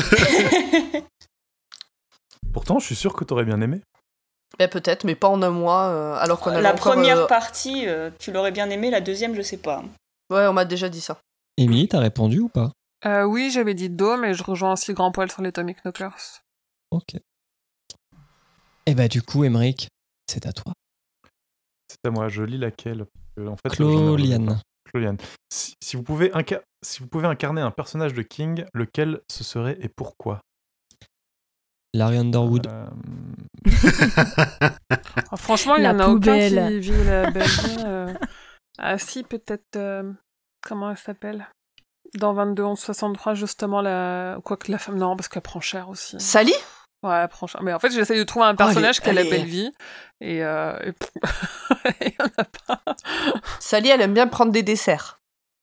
Pourtant, je suis sûr que t'aurais bien aimé. Ben, peut-être, mais pas en un mois, alors qu'on avait La encore, première partie, tu l'aurais bien aimé, la deuxième, je sais pas. Ouais, on m'a déjà dit ça. Émilie, t'as répondu ou pas? Oui, j'avais dit Dôme, et je rejoins aussi Grand Poil sur les Tommyknockers. Ok. Et bah du coup, Émeric, c'est à toi. C'est à moi, je lis laquelle en fait, j'en ai relevé Cloliane. pas. Cloliane. Si vous pouvez incarner un personnage de King, lequel ce serait et pourquoi? Larry Underwood. Ah, franchement, il y La en a aucun poubelle. qui vit la belle vie. Ah si, peut-être... comment elle s'appelle? Dans 22-11-63, justement, quoique la femme... Non, parce qu'elle prend cher aussi. Sally? Ouais, franchement. Mais en fait, j'essaye de trouver un personnage qui a la belle vie. Et il y en a pas. Sally, elle aime bien prendre des desserts.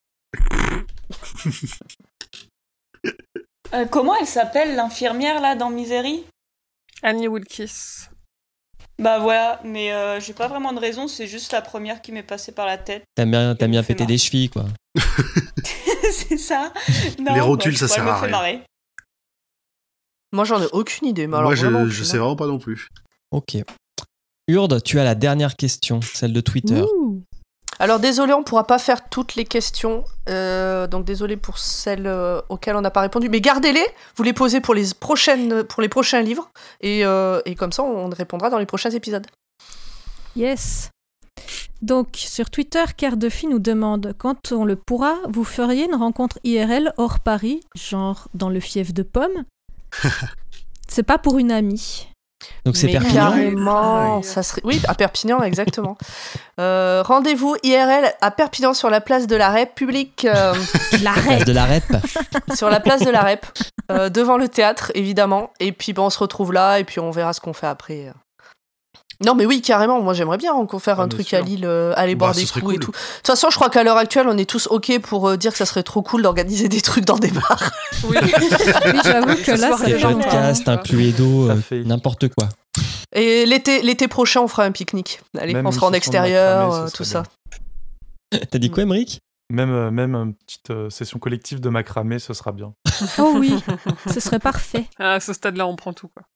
Comment elle s'appelle, l'infirmière, là, dans Misery ? Annie Wilkes. Bah voilà, mais j'ai pas vraiment de raison, c'est juste la première qui m'est passée par la tête. T'aimes bien péter des chevilles, quoi. C'est ça. Non, les rotules, ça sert à rien. Marrer. Moi, j'en ai aucune idée. Mais moi, alors, je sais vraiment pas non plus. Ok. Urde, tu as la dernière question, celle de Twitter. Ouh. Alors, désolé, on pourra pas faire toutes les questions. Donc, désolé pour celles auxquelles on n'a pas répondu. Mais gardez-les, vous les posez pour les prochains livres. Et comme ça, on répondra dans les prochains épisodes. Yes. Donc, sur Twitter, Cardefi nous demande, quand on le pourra, vous feriez une rencontre IRL hors Paris, genre dans le fief de Pomme. C'est pas pour une amie. Donc c'est Perpignan. Carrément, ça serait... Oui, à Perpignan, exactement. Rendez-vous IRL à Perpignan sur la place de la République. La Rep. De la Rep. Sur la place de la Rep, devant le théâtre, évidemment. Et puis on se retrouve là, et puis on verra ce qu'on fait après. Non, mais oui, carrément. Moi, j'aimerais bien faire un truc à Lille, aller boire des coups et tout. De toute façon, je crois qu'à l'heure actuelle, on est tous OK pour dire que ça serait trop cool d'organiser des trucs dans des bars. Oui, j'avoue que là, ça fait un podcast, un Cluedo, n'importe quoi. Et l'été prochain, on fera un pique-nique. Allez, on sera en extérieur, tout ça. T'as dit quoi, Émeric ? Même une petite session collective de macramé, ce sera bien. Oh oui, ce serait parfait. À ce stade-là, on prend tout, quoi.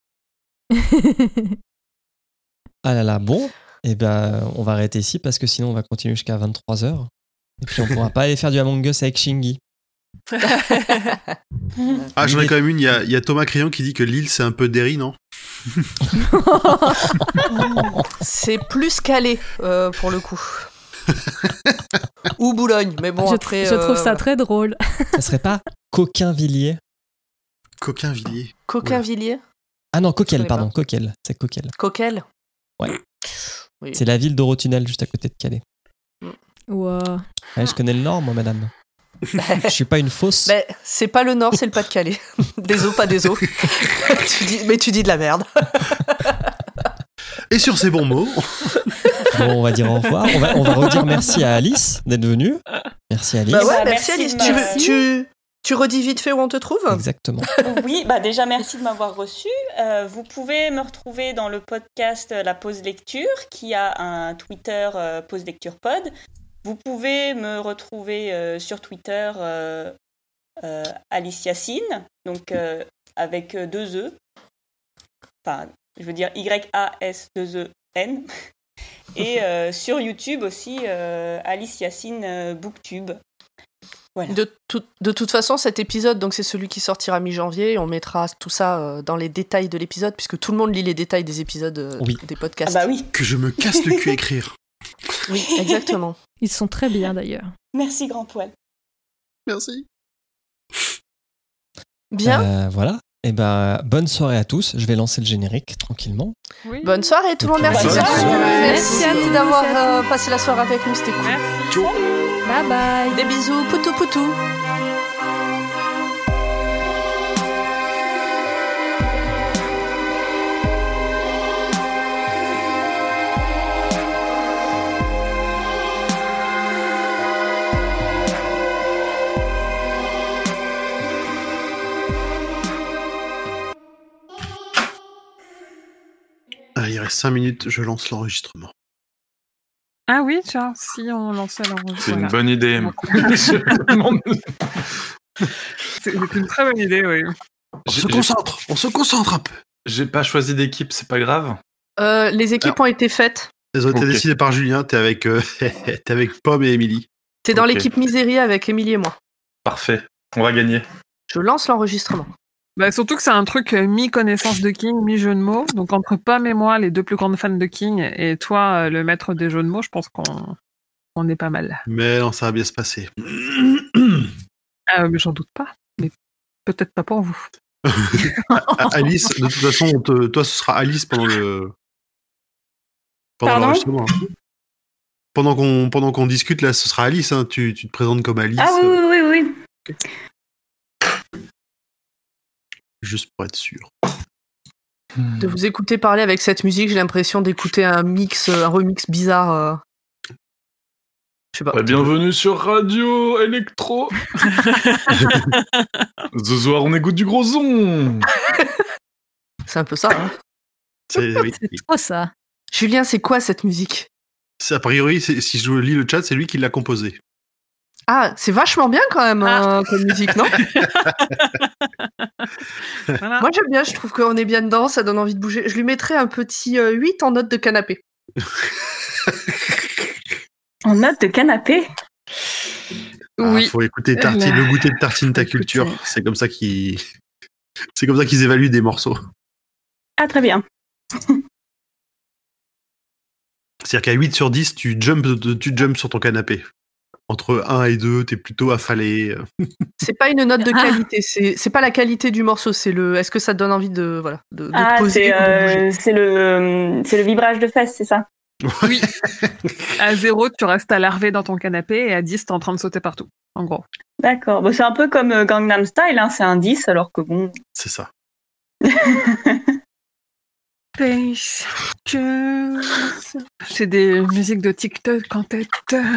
Ah là là, bon, eh ben, on va arrêter ici parce que sinon on va continuer jusqu'à 23h. Et puis on pourra pas aller faire du Among Us avec Shingy. Ah, j'en ai quand même une. Il y a Thomas Crayon qui dit que Lille, c'est un peu Derry, non ? C'est plus calé, pour le coup. Ou Boulogne, mais bon, après... Je trouve ça très drôle. Ça serait pas Coquainvilliers ? Coquainvilliers. Coquainvilliers ? Ah non, Coquel, pardon, Coquel. C'est Coquel. Coquel ? Ouais. Oui. C'est la ville d'Orotunnel, juste à côté de Calais. Wow. Ouais, je connais le Nord, moi, madame. Je suis pas une fausse. Mais c'est pas le Nord, c'est le Pas-de-Calais. Des os, pas des os. tu dis de la merde. Et sur ces bons mots... Bon, on va dire au revoir. On va redire merci à Alice d'être venue. Merci Alice. Bah ouais, merci Alice. Tu redis vite fait où on te trouve ? Exactement. Oui, déjà merci de m'avoir reçu. Vous pouvez me retrouver dans le podcast La Pause Lecture, qui a un Twitter Pause Lecture Pod. Vous pouvez me retrouver sur Twitter Alice Yacine, donc avec 2 E. Enfin, je veux dire Y-A-S-2-E-N. Et sur YouTube aussi, Alice Yacine Booktube. Voilà. De toute façon, cet épisode, donc c'est celui qui sortira mi-janvier. On mettra tout ça dans les détails de l'épisode, puisque tout le monde lit les détails des épisodes des podcasts. Ah bah oui. Que je me casse le cul à écrire. Oui, exactement. Ils sont très bien d'ailleurs. Merci Grand Poil. Merci. Bien. Voilà. Et bonne soirée à tous. Je vais lancer le générique tranquillement. Oui. Bonne soirée tout le monde. Merci. Merci à tous d'avoir passé la soirée avec nous. C'était cool. Merci. Bye bye. Des bisous. Poutou poutou. Ah, il reste 5 minutes, je lance l'enregistrement. Ah oui, tiens, si on lançait l'enregistrement. C'est une bonne idée. C'est une très bonne idée, oui. On se concentre un peu. J'ai pas choisi d'équipe, c'est pas grave. Les équipes ont été faites. Elles ont été décidées par Julien, t'es avec Pomme et Émilie. T'es dans l'équipe Misery avec Émilie et moi. Parfait, on va gagner. Je lance l'enregistrement. Surtout que c'est un truc mi-connaissance de King, mi-jeu de mots. Donc entre Pomme et moi, les deux plus grandes fans de King, et toi, le maître des jeux de mots, je pense qu'on est pas mal. Mais non, ça va bien se passer. Mais j'en doute pas. Mais peut-être pas pour vous. Alice, de toute façon, toi, ce sera Alice pendant l'enregistrement. Pendant qu'on discute, là, ce sera Alice. Hein. Tu te présentes comme Alice. Ah oui. Okay. Juste pour être sûr. De vous écouter parler avec cette musique, j'ai l'impression d'écouter un remix bizarre. Je sais pas. Bienvenue sur Radio Electro. Ce soir, on écoute du gros son. C'est un peu ça. Hein. C'est trop ça. Julien, c'est quoi cette musique ? C'est a priori, si je lis le chat, c'est lui qui l'a composé. Ah, c'est vachement bien quand même comme musique, non ? Voilà. Moi j'aime bien, je trouve qu'on est bien dedans, ça donne envie de bouger. Je lui mettrais un petit 8 en note de canapé. En note de canapé ? Oui. Faut écouter le goûter de Tartine ta culture. C'est comme ça qu'ils évaluent des morceaux. Ah, très bien. C'est-à-dire qu'à 8 sur 10, tu jumps sur ton canapé. Entre 1 et 2, t'es plutôt affalé. C'est pas une note de qualité, c'est pas la qualité du morceau, c'est est-ce que ça te donne envie de te poser ou de bouger. C'est le vibrage de fesses, c'est ça ? Oui. À 0, tu restes à larver dans ton canapé et à 10, t'es en train de sauter partout, en gros. D'accord. Bon, c'est un peu comme Gangnam Style, hein, c'est un 10, alors que bon... C'est ça. C'est des musiques de TikTok en tête.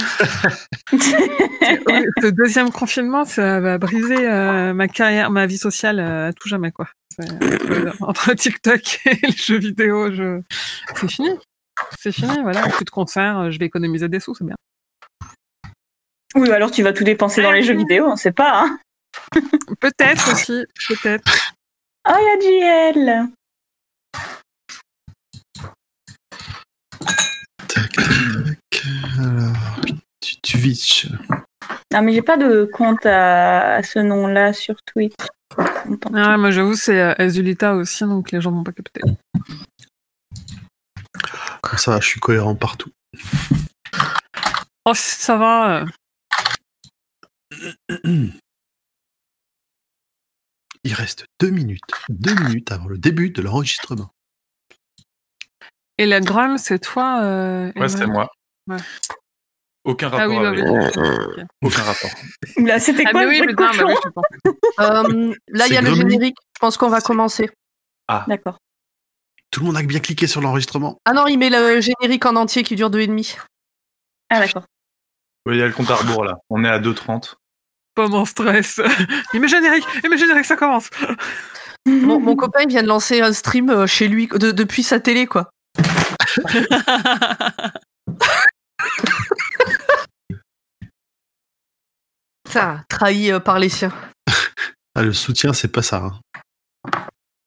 Ce deuxième confinement, ça va briser ma carrière, ma vie sociale à tout jamais, quoi. Entre TikTok et les jeux vidéo, c'est fini. C'est fini, voilà. Plus de concerts, je vais économiser des sous, c'est bien. Oui, alors tu vas tout dépenser dans les jeux vidéo, on sait pas, hein. Peut-être aussi, peut-être. Oh, il y a JL. Tac. Alors, tu vitches. Non, mais j'ai pas de compte à ce nom-là sur Twitch. Ah, moi j'avoue, c'est Azulita aussi, donc les gens vont pas capter. Comme ça, je suis cohérent partout. Oh, ça va. Il reste 2 minutes. 2 minutes avant le début de l'enregistrement. Et la Grum, c'est toi Ouais, c'est moi. Ouais. Aucun rapport avec... Okay. Aucun rapport. Là, c'était quoi le bruit de cochon ? Là, il y a le générique. Je pense qu'on va commencer. Ah. D'accord. Tout le monde a bien cliqué sur l'enregistrement. Ah non, il met le générique en entier qui dure 2,5. Ah, d'accord. Oui, il y a le compte à rebours, là. On est à 2,30. Pas mon stress. Il met générique, ça commence. Mon copain, il vient de lancer un stream chez lui, depuis sa télé, quoi. Ça, trahi par les siens. Ah, le soutien, c'est pas ça. Hein.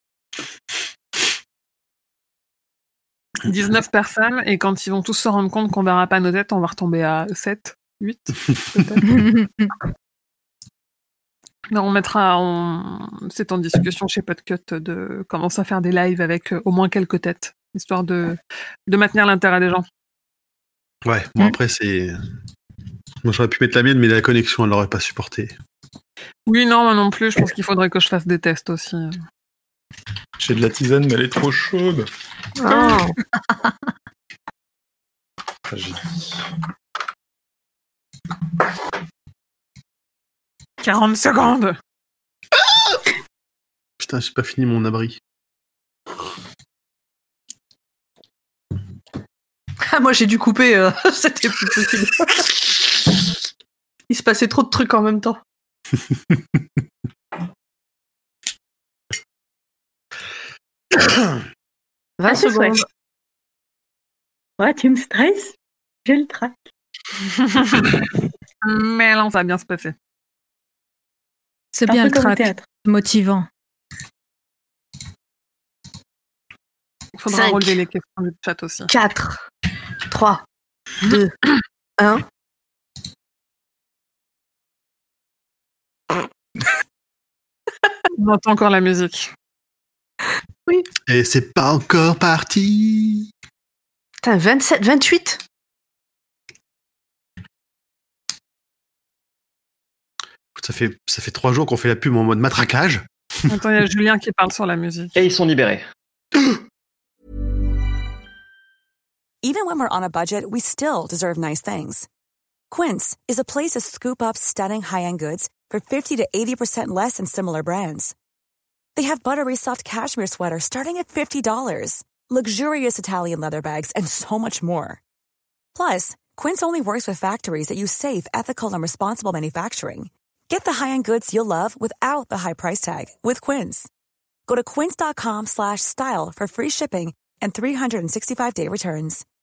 19 personnes, et quand ils vont tous se rendre compte qu'on verra pas nos têtes, on va retomber à 7, 8, peut-être. Non, c'est en discussion chez Podcut de commencer à faire des lives avec au moins quelques têtes, histoire de maintenir l'intérêt des gens. Ouais, bon après c'est... Moi j'aurais pu mettre la mienne, mais la connexion elle l'aurait pas supporté. Oui, non, moi non plus, je pense qu'il faudrait que je fasse des tests aussi. J'ai de la tisane, mais elle est trop chaude. Oh. 40 secondes. Putain, j'ai pas fini mon abri. Ah, moi j'ai dû couper, c'était plus possible. Il se passait trop de trucs en même temps. 20 secondes. Ouais, tu me stresses. J'ai le trac. Mais non, ça va bien se passer. C'est bien le trac. Motivant. Il faudra relever les questions du chat aussi. 4, 3, 2, 1. On entend encore la musique. Oui. Et c'est pas encore parti. Putain, 27, 28. Ça fait 3 jours qu'on fait la pub en mode matraquage. Attends, il y a Julien qui parle sur la musique. Et ils sont libérés. Even when we're on a budget, we still deserve nice things. Quince is a place to scoop up stunning high-end goods for 50 to 80% less than similar brands. They have buttery soft cashmere sweaters starting at $50, luxurious Italian leather bags, and so much more. Plus, Quince only works with factories that use safe, ethical, and responsible manufacturing. Get the high-end goods you'll love without the high price tag with Quince. Go to quince.com/style for free shipping and 365-day returns.